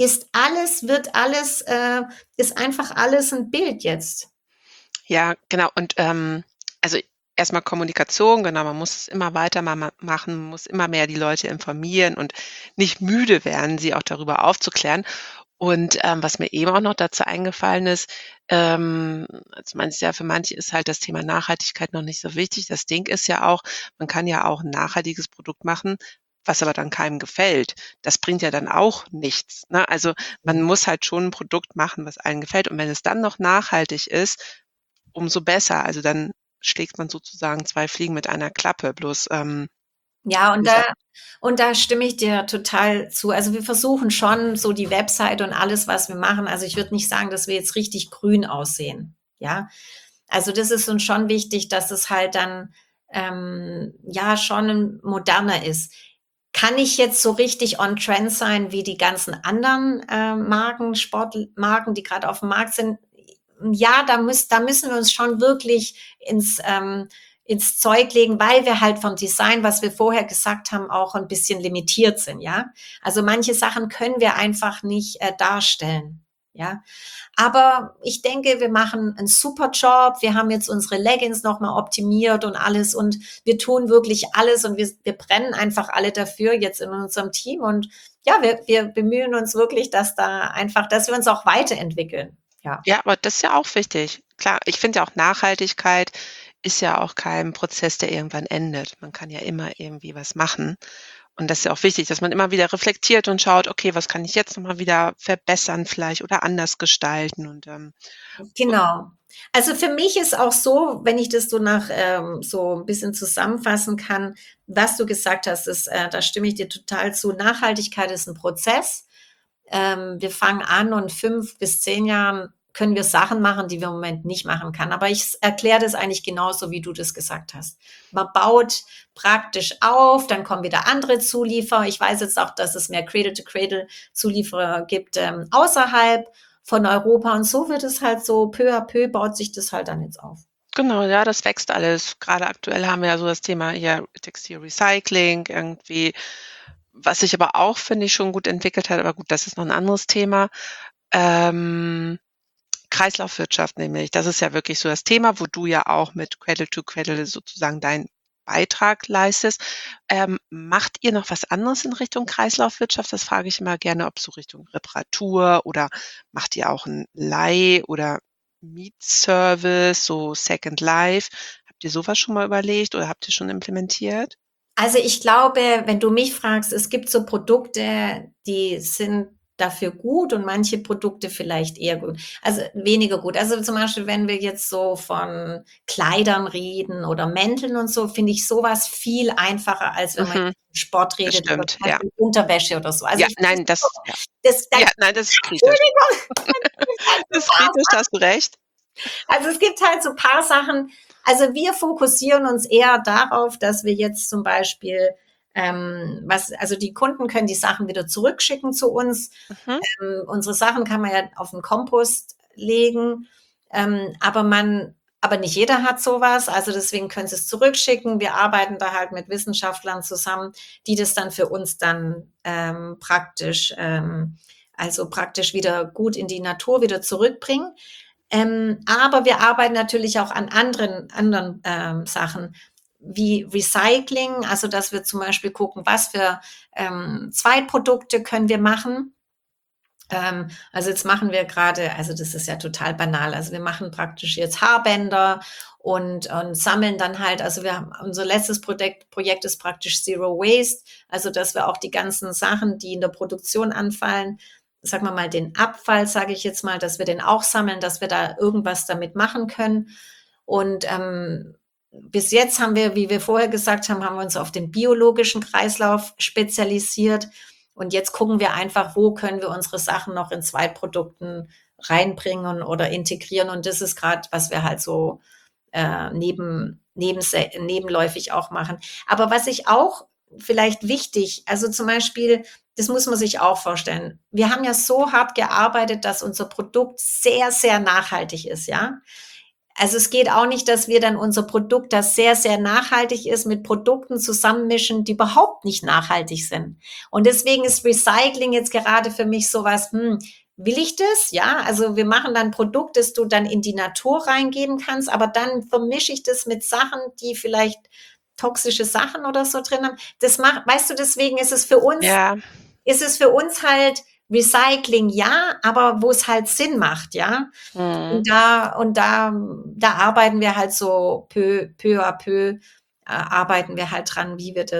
ist einfach alles ein Bild jetzt. ja, genau. Und, also, erstmal Kommunikation, genau, man muss es immer weiter machen, muss immer mehr die Leute informieren und nicht müde werden, sie auch darüber aufzuklären. Und, was mir eben auch noch dazu eingefallen ist, also, meinst ja, für manche ist halt das Thema Nachhaltigkeit noch nicht so wichtig. Das Ding ist ja auch, man kann ja auch 'n nachhaltiges Produkt machen, was aber dann keinem gefällt, das bringt ja dann auch nichts, ne? Also, man muss halt schon ein Produkt machen, was allen gefällt. Und wenn es dann noch nachhaltig ist, umso besser. Also, dann schlägt man sozusagen 2 Fliegen mit einer Klappe. Bloß, Ja, wie gesagt, und da stimme ich dir total zu. Also wir versuchen schon so die Website und alles, was wir machen. Also ich würde nicht sagen, dass wir jetzt richtig grün aussehen. Ja, also das ist uns schon wichtig, dass es halt dann ja schon moderner ist. Kann ich jetzt so richtig on trend sein wie die ganzen anderen Marken, Sportmarken, die gerade auf dem Markt sind? Ja, da müssen wir uns schon wirklich ins Zeug legen, weil wir halt vom Design, was wir vorher gesagt haben, auch ein bisschen limitiert sind, ja. Also manche Sachen können wir einfach nicht darstellen, ja. Aber ich denke, wir machen einen super Job. Wir haben jetzt unsere Leggings nochmal optimiert und alles und wir tun wirklich alles und wir brennen einfach alle dafür jetzt in unserem Team und ja, wir bemühen uns wirklich, dass wir uns auch weiterentwickeln. Ja. ja, aber das ist ja auch wichtig. Klar, ich finde ja auch Nachhaltigkeit ist ja auch kein Prozess, der irgendwann endet. Man kann ja immer irgendwie was machen. Und das ist ja auch wichtig, dass man immer wieder reflektiert und schaut: „Okay, was kann ich jetzt noch mal wieder verbessern vielleicht oder anders gestalten?“ Und, Genau. Also für mich ist auch so, wenn ich das so so ein bisschen zusammenfassen kann, was du gesagt hast, da stimme ich dir total zu. Nachhaltigkeit ist ein Prozess. Wir fangen an und 5 bis 10 Jahren können wir Sachen machen, die wir im Moment nicht machen kann. Aber ich erkläre das eigentlich genauso, wie du das gesagt hast. Man baut praktisch auf, dann kommen wieder andere Zulieferer. Ich weiß jetzt auch, dass es mehr Cradle-to-Cradle-Zulieferer gibt außerhalb von Europa. Und so wird es halt so peu à peu baut sich das halt dann jetzt auf. genau, ja, das wächst alles. Gerade aktuell haben wir ja so das Thema hier Textilrecycling irgendwie, was sich aber auch, finde ich, schon gut entwickelt hat, aber gut, das ist noch ein anderes Thema. Ähm, Kreislaufwirtschaft nämlich, das ist ja wirklich so das Thema, wo du ja auch mit Cradle to Cradle sozusagen deinen Beitrag leistest. Macht ihr noch was anderes in Richtung Kreislaufwirtschaft? Das frage ich immer gerne, ob so Richtung Reparatur oder macht ihr auch 'n Leih oder Mietservice, so Second Life? Habt ihr so was schon mal überlegt oder habt ihr schon implementiert? Also ich glaube, wenn du mich fragst, es gibt so Produkte, die sind dafür gut und manche Produkte vielleicht eher gut, also weniger gut. Also zum Beispiel, wenn wir jetzt so von Kleidern reden oder Mänteln und so, finde ich sowas viel einfacher, als wenn man Mhm, jetzt von Sport das redet oder stimmt, zum ja. Beispiel Unterwäsche oder so. Also Ja, ich finde nein, das ja. da Ja, nein, das ist kritisch. Entschuldigung, Das ist kritisch, da hast du recht. also es gibt halt so ein paar Sachen. Also wir fokussieren uns eher darauf, dass wir jetzt zum Beispiel also die Kunden können die Sachen wieder zurückschicken zu uns. Mhm. Unsere Sachen kann man ja auf den Kompost legen, aber nicht jeder hat sowas. Also deswegen können sie es zurückschicken. Wir arbeiten da halt mit Wissenschaftlern zusammen, die das dann für uns dann also praktisch wieder gut in die Natur wieder zurückbringen. Aber wir arbeiten natürlich auch an anderen Sachen wie Recycling, also dass wir zum Beispiel gucken, was für Zweitprodukte können wir machen. Also jetzt machen wir gerade, also das ist ja total banal, also wir machen praktisch jetzt Haarbänder und sammeln dann halt, also unser letztes Projekt ist praktisch Zero Waste, also dass wir auch die ganzen Sachen, die in der Produktion anfallen, sagen wir mal den Abfall, sage ich jetzt mal, dass wir den auch sammeln, dass wir da irgendwas damit machen können. Und bis jetzt haben wir, wie wir vorher gesagt haben, haben wir uns auf den biologischen Kreislauf spezialisiert. Und jetzt gucken wir einfach, wo können wir unsere Sachen noch in Zweitprodukten reinbringen oder integrieren. Und das ist gerade, was wir halt so nebenläufig auch machen. Aber was ich auch vielleicht wichtig, also zum Beispiel, das muss man sich auch vorstellen. Wir haben ja so hart gearbeitet, dass unser Produkt sehr, sehr nachhaltig ist, ja. Also es geht auch nicht, dass wir dann unser Produkt, das sehr, sehr nachhaltig ist, mit Produkten zusammenmischen, die überhaupt nicht nachhaltig sind. Und deswegen ist Recycling jetzt gerade für mich sowas, will ich das? Ja, also wir machen dann ein Produkt, das du dann in die Natur reingeben kannst, aber dann vermische ich das mit Sachen, die vielleicht toxische Sachen oder so drin haben. Weißt du, deswegen Ja, ist es für uns halt Recycling, ja, aber wo es halt Sinn macht, ja. mhm. Und da arbeiten wir halt so peu à peu. arbeiten wir halt dran, wie wir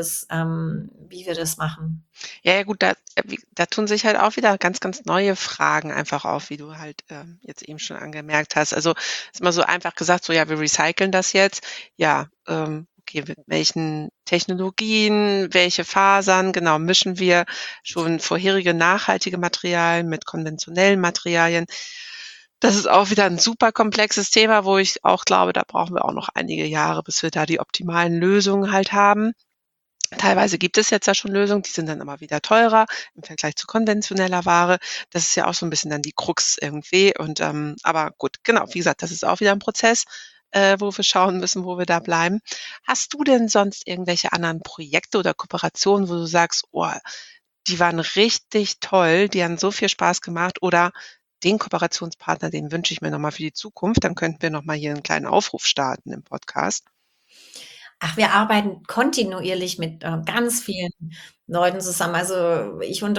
das machen. Ja, ja gut, da tun sich halt auch wieder ganz, ganz neue Fragen einfach auf, wie du halt, jetzt eben schon angemerkt hast. Also, ist immer so einfach gesagt, so: „Ja, wir recyceln das jetzt.“ Ja, okay, mit welchen Technologien, welche Fasern, genau, mischen wir schon vorherige nachhaltige Materialien mit konventionellen Materialien? Das ist auch wieder ein super komplexes Thema, wo ich auch glaube, da brauchen wir auch noch einige Jahre, bis wir da die optimalen Lösungen halt haben. Teilweise gibt es jetzt ja schon Lösungen, die sind dann aber wieder teurer im Vergleich zu konventioneller Ware. Das ist ja auch so 'n bisschen dann die Krux irgendwie und, aber gut, genau, wie gesagt, das ist auch wieder 'n Prozess, wo wir schauen müssen, wo wir da bleiben. Hast du denn sonst irgendwelche anderen Projekte oder Kooperationen, wo du sagst: „Oh, die waren richtig toll, die haben so viel Spaß gemacht“ oder „den Kooperationspartner, den wünsche ich mir noch mal für die Zukunft“, dann könnten wir noch mal hier 'n kleinen Aufruf starten im Podcast. Ach, wir arbeiten kontinuierlich mit, ganz vielen Leuten zusammen. Also,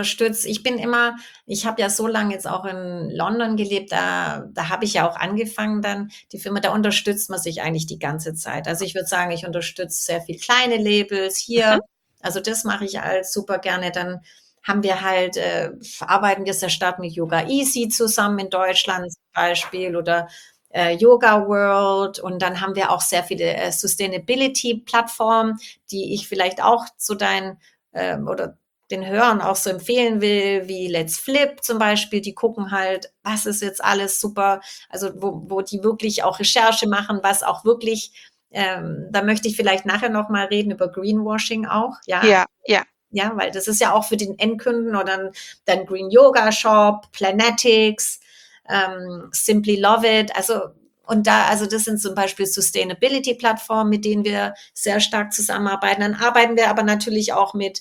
ich habe ja so lange jetzt auch in London gelebt, da habe ich ja auch angefangen dann die Firma, da unterstützt man sich eigentlich die ganze Zeit. Also, ich würde sagen, ich unterstütze sehr viel kleine Labels Mhm, hier. Also, das mache ich halt super gerne. Dann haben wir halt arbeiten wir sehr stark mit Yoga Easy zusammen in Deutschland zum Beispiel oder Yoga World und dann haben wir auch sehr viele Sustainability-Plattformen, die ich vielleicht auch zu deinen oder den Hörern auch so empfehlen will, wie Let's Flip zum Beispiel. Die gucken halt, was ist jetzt alles super, also wo die wirklich auch Recherche machen, was auch wirklich, da möchte ich vielleicht nachher noch mal reden über Greenwashing auch, ja, ja, ja. ja, weil das ist ja auch für den Endkunden oder dann Green Yoga Shop, Planetics, Simply Love It. Also das sind zum Beispiel Sustainability-Plattformen, mit denen wir sehr stark zusammenarbeiten. Dann arbeiten wir aber natürlich auch mit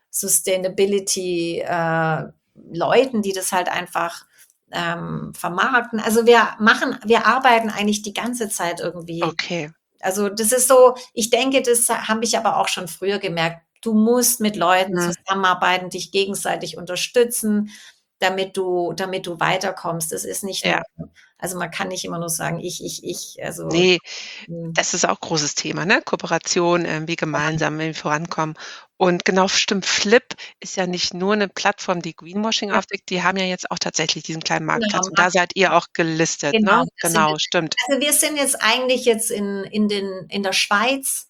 Sustainability-Leuten, die das halt einfach vermarkten. Also wir arbeiten eigentlich die ganze Zeit irgendwie. Okay. Also das ist so, ich denke, das habe ich aber auch schon früher gemerkt. Du musst mit Leuten Mhm. zusammenarbeiten, dich gegenseitig unterstützen, damit du weiterkommst. Das ist nicht Ja. nur, also man kann nicht immer nur sagen, ich, also Ne, hm, das ist auch großes Thema, ne? Kooperation, wie gemeinsam irgendwie vorankommen. Und genau, stimmt, Flip ist ja nicht nur 'ne Plattform, die Greenwashing ja, aufdeckt, die haben ja jetzt auch tatsächlich diesen kleinen Marktplatz genau, und da seid ihr auch gelistet, genau. ne? Genau, stimmt. Also wir sind jetzt eigentlich jetzt in der Schweiz.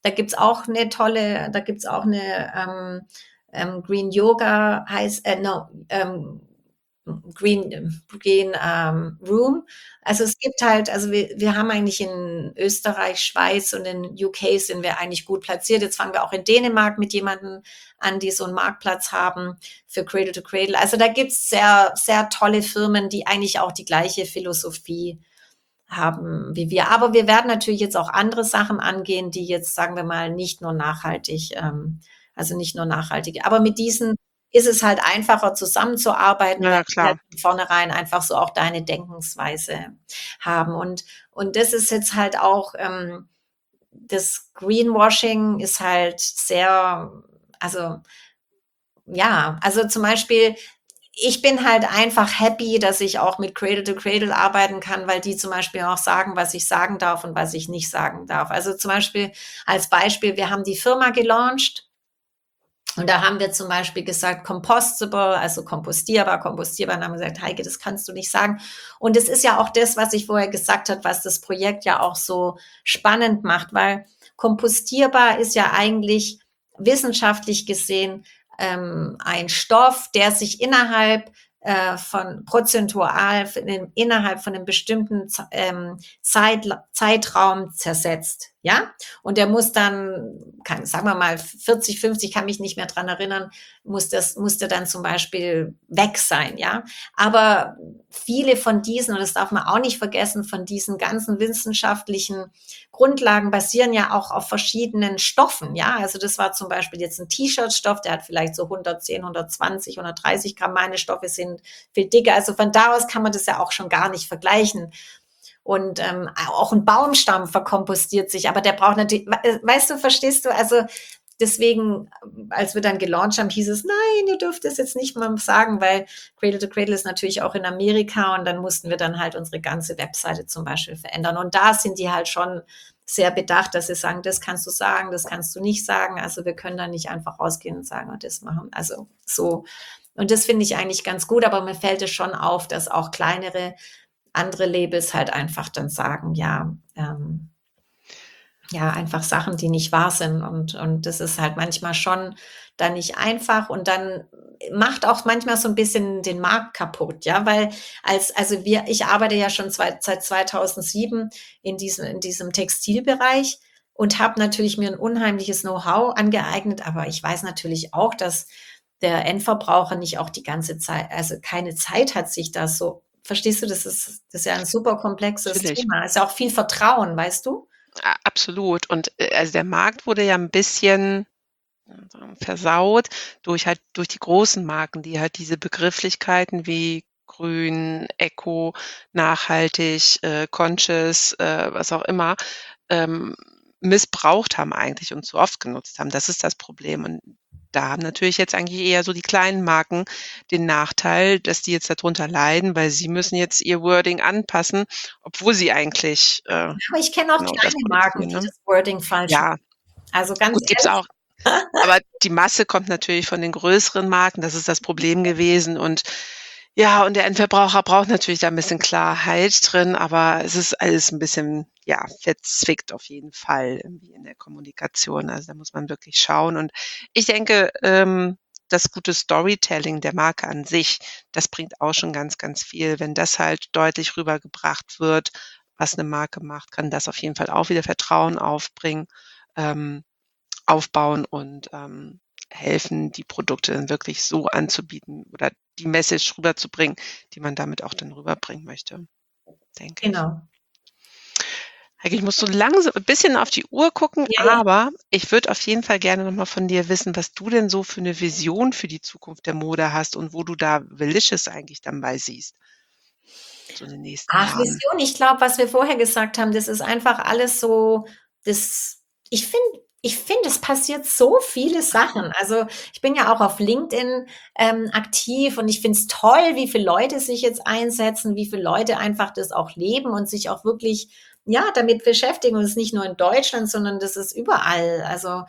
Da gibt's auch eine Green Yoga heißt, no, Green Room. Also es gibt halt, also wir haben eigentlich in Österreich, Schweiz und in UK sind wir eigentlich gut platziert. Jetzt fangen wir auch in Dänemark mit jemandem an, die so einen Marktplatz haben für Cradle to Cradle. Also da gibt's sehr, sehr tolle Firmen, die eigentlich auch die gleiche Philosophie haben wie wir. Aber wir werden natürlich jetzt auch andere Sachen angehen, die jetzt, sagen wir mal, nicht nur nachhaltig, also nicht nur nachhaltig. Aber mit diesen ist es halt einfacher zusammenzuarbeiten, Ja, weil ja, die halt klar. von vornherein einfach so auch deine Denkensweise haben. Und das ist jetzt halt auch, das Greenwashing ist halt sehr, also ja, also zum Beispiel, ich bin halt einfach happy, dass ich auch mit Cradle to Cradle arbeiten kann, weil die zum Beispiel auch sagen, was ich sagen darf und was ich nicht sagen darf. Also zum Beispiel als Beispiel, wir haben die Firma gelauncht und da haben wir zum Beispiel gesagt, compostable, also kompostierbar, und haben gesagt, Heike, das kannst du nicht sagen. Und es ist ja auch das, was ich vorher gesagt habe, was das Projekt ja auch so spannend macht, weil kompostierbar ist ja eigentlich wissenschaftlich gesehen ein Stoff, der sich von prozentual innerhalb von einem bestimmten Zeitraum zersetzt. Ja, und der muss dann, sagen wir mal 40, 50, kann mich nicht mehr dran erinnern, muss der dann zum Beispiel weg sein, ja. Aber viele von diesen, und das darf man auch nicht vergessen, von diesen ganzen wissenschaftlichen Grundlagen basieren ja auch auf verschiedenen Stoffen, ja. Also das war zum Beispiel jetzt ein T-Shirt-Stoff, der hat vielleicht so 110, 120, 130 Gramm. Meine Stoffe sind viel dicker. Also von da aus kann man das ja auch schon gar nicht vergleichen. Und auch ein Baumstamm verkompostiert sich, aber der braucht natürlich, weißt du, verstehst du? Also deswegen, als wir dann gelauncht haben, hieß es, nein, ihr dürft es jetzt nicht mal sagen, weil Cradle to Cradle ist natürlich auch in Amerika und dann mussten wir dann halt unsere ganze Webseite zum Beispiel verändern. Und da sind die halt schon sehr bedacht, dass sie sagen, das kannst du sagen, das kannst du nicht sagen. Also wir können da nicht einfach rausgehen und sagen, das machen. Also so. Und das finde ich eigentlich ganz gut, aber mir fällt es schon auf, dass auch kleinere andere Labels halt einfach dann sagen, ja, einfach Sachen, die nicht wahr sind. Und das ist halt manchmal schon dann nicht einfach und dann macht auch manchmal so ein bisschen den Markt kaputt, ja, weil ich arbeite ja schon seit 2007 in diesem Textilbereich und habe natürlich mir ein unheimliches Know-how angeeignet, aber ich weiß natürlich auch, dass der Endverbraucher nicht auch die ganze Zeit, also keine Zeit hat, sich das so, verstehst du, das ist ja ein super komplexes Natürlich. Thema. Es ist ja auch viel Vertrauen, weißt du? Absolut. Und, also der Markt wurde ja ein bisschen versaut durch die großen Marken, die halt diese Begrifflichkeiten wie grün, Eco, nachhaltig, conscious, was auch immer, ähm, missbraucht haben eigentlich und zu oft genutzt haben. Das ist das Problem. Und da haben natürlich jetzt eigentlich eher so die kleinen Marken den Nachteil, dass die jetzt darunter leiden, weil sie müssen jetzt ihr Wording anpassen, obwohl sie eigentlich, Aber ich kenne auch genau das kleine Marken, produzieren, die ne? das Wording falsch Ja, machen. Also ganz gut, gibt's ehrlich. auch. Aber die Masse kommt natürlich von den größeren Marken, das ist das Problem gewesen. Und ja, und der Endverbraucher braucht natürlich da 'n bisschen Klarheit drin, aber es ist alles 'n bisschen, ja, verzwickt auf jeden Fall irgendwie in der Kommunikation. Also, da muss man wirklich schauen. Und ich denke, das gute Storytelling der Marke an sich, das bringt auch schon ganz, ganz viel. Wenn das halt deutlich rübergebracht wird, was 'ne Marke macht, kann das auf jeden Fall auch wieder Vertrauen ähm aufbauen und, helfen, die Produkte dann wirklich so anzubieten oder die Message rüberzubringen, die man damit auch dann rüberbringen möchte, denke ich. Genau. Heike, ich muss so langsam ein bisschen auf die Uhr gucken, Ja, ja. aber ich würde auf jeden Fall gerne noch mal von dir wissen, was du denn so für 'ne Vision für die Zukunft der Mode hast und wo du da Welicious eigentlich dann bei siehst, so in den nächsten Ach, Jahren. Vision, ich glaube, was wir vorher gesagt haben, das ist einfach alles so, das ich finde, es passiert so viele Sachen. Also, ich bin ja auch auf LinkedIn, aktiv und ich finde es toll, wie viele Leute sich jetzt einsetzen, wie viele Leute einfach das auch leben und sich auch wirklich, ja, damit beschäftigen. Und es ist nicht nur in Deutschland, sondern das ist überall. Also,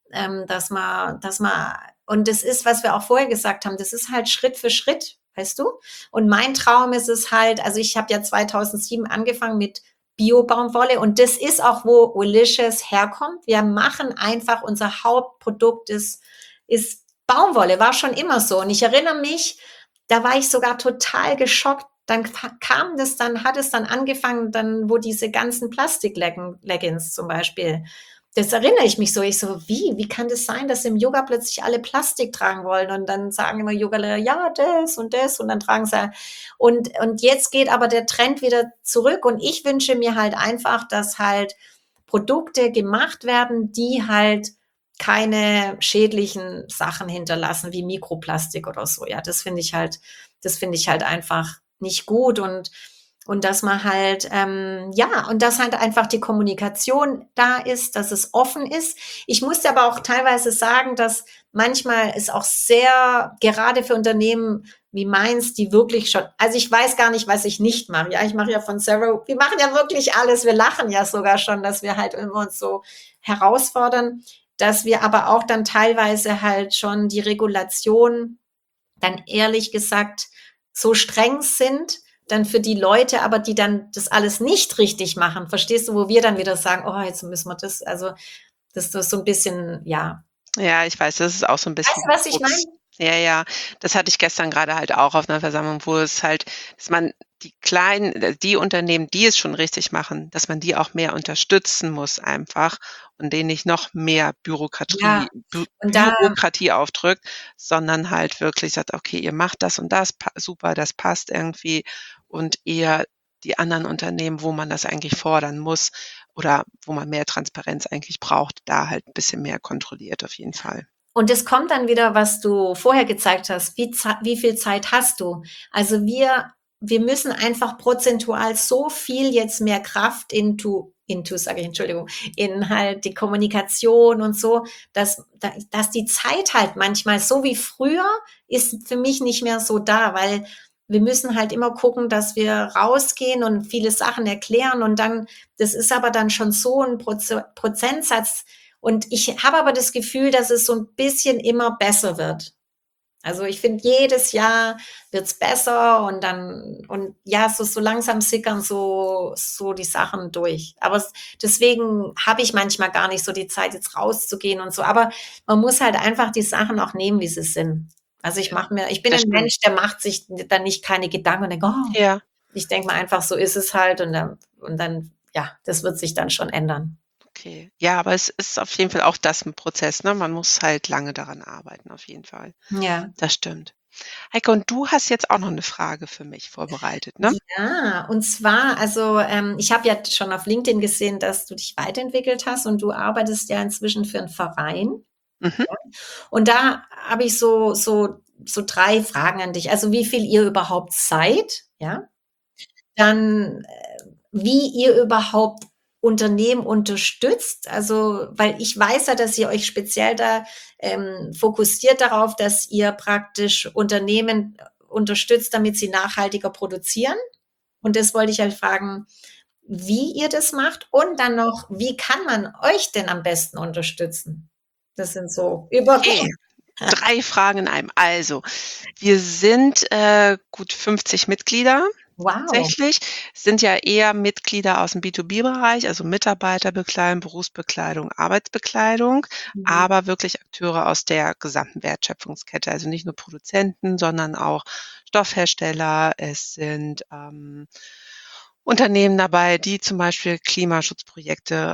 dass man und das ist, was wir auch vorher gesagt haben, das ist halt Schritt für Schritt, weißt du? Und mein Traum ist es halt, also ich habe ja 2007 angefangen mit Bio-Baumwolle und das ist auch, wo Welicious herkommt. Wir machen einfach, unser Hauptprodukt ist Baumwolle, war schon immer so. Und ich erinnere mich, da war ich sogar total geschockt. Dann hat es dann angefangen, dann, wo diese ganzen Plastik-Leggings zum Beispiel, das erinnere ich mich so. Ich so, wie kann das sein, dass im Yoga plötzlich alle Plastik tragen wollen? Und dann sagen immer Yogalehrer, ja, das und dann tragen sie. Und jetzt geht aber der Trend wieder zurück. Und ich wünsche mir halt einfach, dass halt Produkte gemacht werden, die halt keine schädlichen Sachen hinterlassen, wie Mikroplastik oder so. Ja, das finde ich halt einfach nicht gut. Und dass man halt, ja, und dass halt einfach die Kommunikation da ist, dass es offen ist. Ich musste aber auch teilweise sagen, dass manchmal ist auch sehr, gerade für Unternehmen wie meins, die wirklich schon, also ich weiß gar nicht, was ich nicht mache. Ja, ich mache ja von Zero, wir machen ja wirklich alles. Wir lachen ja sogar schon, dass wir halt immer uns so herausfordern, dass wir aber auch dann teilweise halt schon die Regulation dann ehrlich gesagt so streng sind, dann für die Leute, aber die dann das alles nicht richtig machen. Verstehst du, wo wir dann wieder sagen, oh, jetzt müssen wir das, also das ist so ein bisschen, ja. Ja, ich weiß, das ist auch so 'n Weißt bisschen du, die was ich meine? Krux. Ja, ja, das hatte ich gestern grade halt auch auf 'ner Versammlung, wo es halt, dass man die Unternehmen, die es schon richtig machen, dass man die auch mehr unterstützen muss einfach und denen nicht noch mehr Ja, und da, Bürokratie aufdrückt, sondern halt wirklich sagt: „Okay, ihr macht das und das, super, das passt irgendwie.“ Und eher die anderen Unternehmen, wo man das eigentlich fordern muss oder wo man mehr Transparenz eigentlich braucht, da halt 'n bisschen mehr kontrolliert auf jeden Fall. und es kommt dann wieder, was du vorher gezeigt hast. Wie viel Zeit hast du? Also wir müssen einfach prozentual so viel jetzt mehr Kraft sage ich, Entschuldigung, in halt die Kommunikation und so, dass die Zeit halt manchmal so wie früher ist für mich nicht mehr so da, weil wir müssen halt immer gucken, dass wir rausgehen und viele Sachen erklären und dann, das ist aber dann schon so ein Prozentsatz und ich habe aber das Gefühl, dass es so ein bisschen immer besser wird. Also ich finde, jedes Jahr wird's besser und dann, und ja, so langsam sickern so die Sachen durch. Aber deswegen habe ich manchmal gar nicht so die Zeit, jetzt rauszugehen und so. Aber man muss halt einfach die Sachen auch nehmen, wie sie sind. Also Ja, ich bin das ein stimmt. Mensch, der macht sich dann nicht keine Gedanken und denkt, oh, Ja. ich denke mal einfach, so ist es halt und dann, ja, das wird sich dann schon ändern. Okay. Ja, aber es ist auf jeden Fall auch das 'n Prozess, ne? Man muss halt lange daran arbeiten, auf jeden Fall. Ja. Das stimmt. Heike, und du hast jetzt auch noch 'ne Frage für mich vorbereitet, ne? Ja, und zwar, also ich habe ja schon auf LinkedIn gesehen, dass du dich weiterentwickelt hast und du arbeitest ja inzwischen für einen Verein. Mhm. Und da habe ich so drei Fragen an dich. Also wie viel ihr überhaupt seid, ja? Dann, wie ihr überhaupt Unternehmen unterstützt. Also, weil ich weiß ja, dass ihr euch speziell da fokussiert darauf, dass ihr praktisch Unternehmen unterstützt, damit sie nachhaltiger produzieren. Und das wollte ich halt fragen, wie ihr das macht und dann noch, wie kann man euch denn am besten unterstützen? Das sind so Okay, 3 Fragen in einem. Also, wir sind, gut 50 Mitglieder wow. tatsächlich, sind ja eher Mitglieder aus'm B2B-Bereich, also Mitarbeiterbekleidung, Berufsbekleidung, Arbeitsbekleidung, Mhm. aber wirklich Akteure aus der gesamten Wertschöpfungskette. Also nicht nur Produzenten, sondern auch Stoffhersteller. Es sind, Unternehmen dabei, die zum Beispiel Klimaschutzprojekte,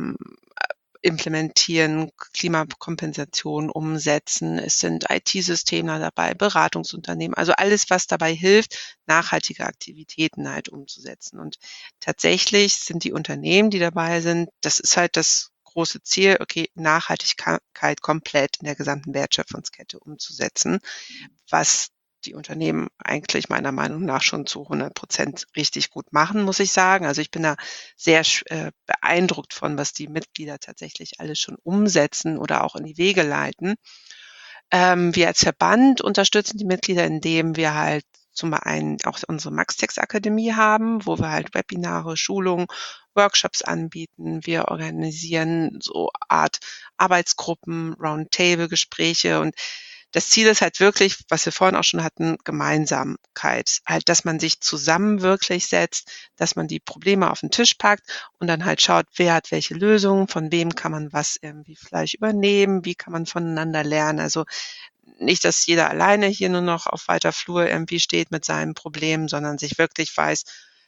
implementieren, Klimakompensation umsetzen. Es sind IT-Systemler dabei, Beratungsunternehmen, also alles, was dabei hilft, nachhaltige Aktivitäten halt umzusetzen. Und tatsächlich sind die Unternehmen, die dabei sind, das ist halt das große Ziel, okay, Nachhaltigkeit komplett in der gesamten Wertschöpfungskette umzusetzen, was die Unternehmen eigentlich meiner Meinung nach schon zu 100% richtig gut machen, muss ich sagen. Also, ich bin da sehr beeindruckt von, was die Mitglieder tatsächlich alles schon umsetzen oder auch in die Wege leiten. Wir als Verband unterstützen die Mitglieder, indem wir halt zum einen auch unsere Maxtex-Akademie haben, wo wir halt Webinare, Schulungen, Workshops anbieten. Wir organisieren so Art Arbeitsgruppen, Roundtable-Gespräche und das Ziel ist halt wirklich, was wir vorhin auch schon hatten, Gemeinsamkeit. Halt, dass man sich zusammen wirklich setzt, dass man die Probleme auf den Tisch packt und dann halt schaut, wer hat welche Lösungen, von wem kann man was irgendwie vielleicht übernehmen, wie kann man voneinander lernen. Also nicht, dass jeder alleine hier nur noch auf weiter Flur irgendwie steht mit seinem Problem, sondern sich wirklich weiß,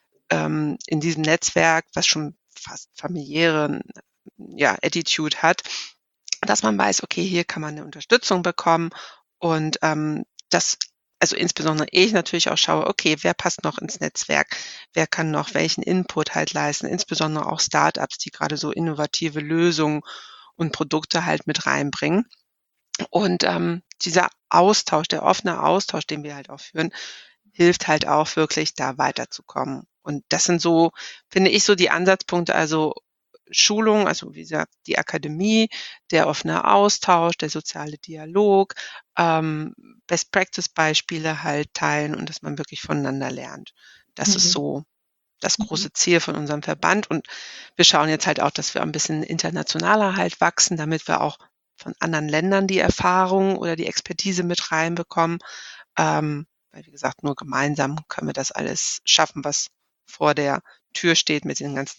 in diesem Netzwerk, was schon fast familiäre, ja, Attitude hat, dass man weiß, okay, hier kann man 'ne Unterstützung bekommen und, dass also insbesondere ich natürlich auch schaue, okay, wer passt noch ins Netzwerk? Wer kann noch welchen Input halt leisten? Insbesondere auch Start-ups, die grade so innovative Lösungen und Produkte halt mit reinbringen. Und, dieser Austausch, der offene Austausch, den wir halt auch führen, hilft halt auch wirklich, da weiterzukommen. Und das sind so, finde ich, so die Ansatzpunkte, also Schulung, also wie gesagt, die Akademie, der offene Austausch, der soziale Dialog, ähm, Best-Practice-Beispiele halt teilen und dass man wirklich voneinander lernt. Das ist Mhm. so das Mhm. große Ziel von unserem Verband und wir schauen jetzt halt auch, dass wir ein bisschen internationaler halt wachsen, damit wir auch von anderen Ländern die Erfahrung oder die Expertise mit reinbekommen. Weil wie gesagt, nur gemeinsam können wir das alles schaffen, was vor der Tür steht mit den ganzen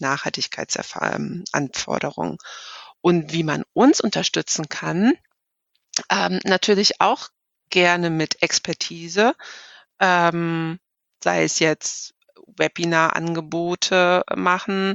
Anforderungen. Und wie man uns unterstützen kann, natürlich auch gerne mit Expertise, ähm, sei es jetzt Webinarangebote machen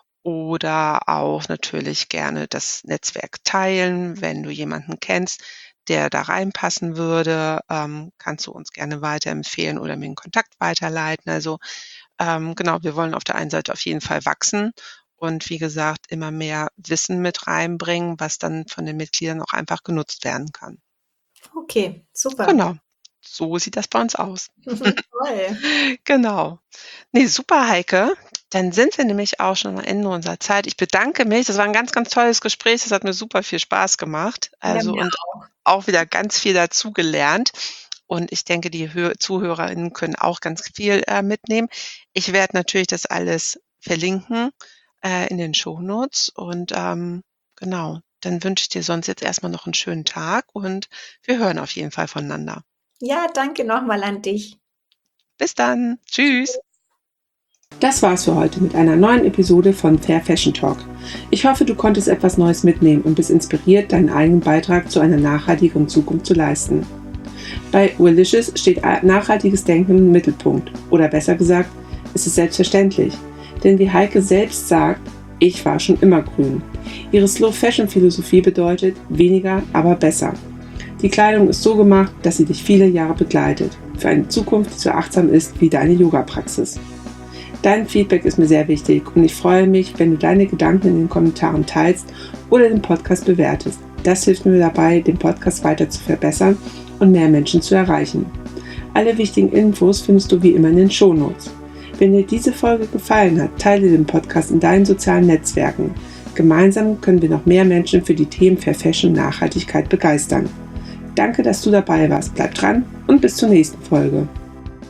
oder auch natürlich gerne das Netzwerk teilen. Wenn du jemanden kennst, der da reinpassen würde, kannst du uns gerne weiterempfehlen oder mir 'n Kontakt weiterleiten. Also, genau, wir wollen auf der einen Seite auf jeden Fall wachsen und wie gesagt, immer mehr Wissen mit reinbringen, was dann von den Mitgliedern auch einfach genutzt werden kann. Okay, super. Genau, so sieht das bei uns aus. Toll. Genau. Ne, super, Heike. Dann sind wir nämlich auch schon am Ende unserer Zeit. Ich bedanke mich. Das war ein ganz, ganz tolles Gespräch. Das hat mir super viel Spaß gemacht. Ja, Also mir und auch. auch wieder ganz viel dazugelernt. Und ich denke, die ZuhörerInnen können auch ganz viel mitnehmen. Ich werde natürlich das alles verlinken in den Shownotes. Und genau, dann wünsche ich dir sonst jetzt erstmal noch einen schönen Tag und wir hören auf jeden Fall voneinander. Ja, danke nochmal an dich. Bis dann. Tschüss. Das war's für heute mit einer neuen Episode von Fair Fashion Talk. Ich hoffe, du konntest etwas Neues mitnehmen und bist inspiriert, deinen eigenen Beitrag zu einer nachhaltigeren Zukunft zu leisten. Bei Wellicious steht nachhaltiges Denken im Mittelpunkt. Oder besser gesagt, es ist selbstverständlich. Denn wie Heike selbst sagt, ich war schon immer grün. Ihre Slow-Fashion-Philosophie bedeutet weniger, aber besser. Die Kleidung ist so gemacht, dass sie dich viele Jahre begleitet. Für eine Zukunft, die so achtsam ist wie deine Yoga-Praxis. Dein Feedback ist mir sehr wichtig und ich freue mich, wenn du deine Gedanken in den Kommentaren teilst oder den Podcast bewertest. Das hilft mir dabei, den Podcast weiter zu verbessern und mehr Menschen zu erreichen. Alle wichtigen Infos findest du wie immer in den Shownotes. Wenn dir diese Folge gefallen hat, teile den Podcast in deinen sozialen Netzwerken. Gemeinsam können wir noch mehr Menschen für die Themen Fair Fashion und Nachhaltigkeit begeistern. Danke, dass du dabei warst. Bleib dran und bis zur nächsten Folge.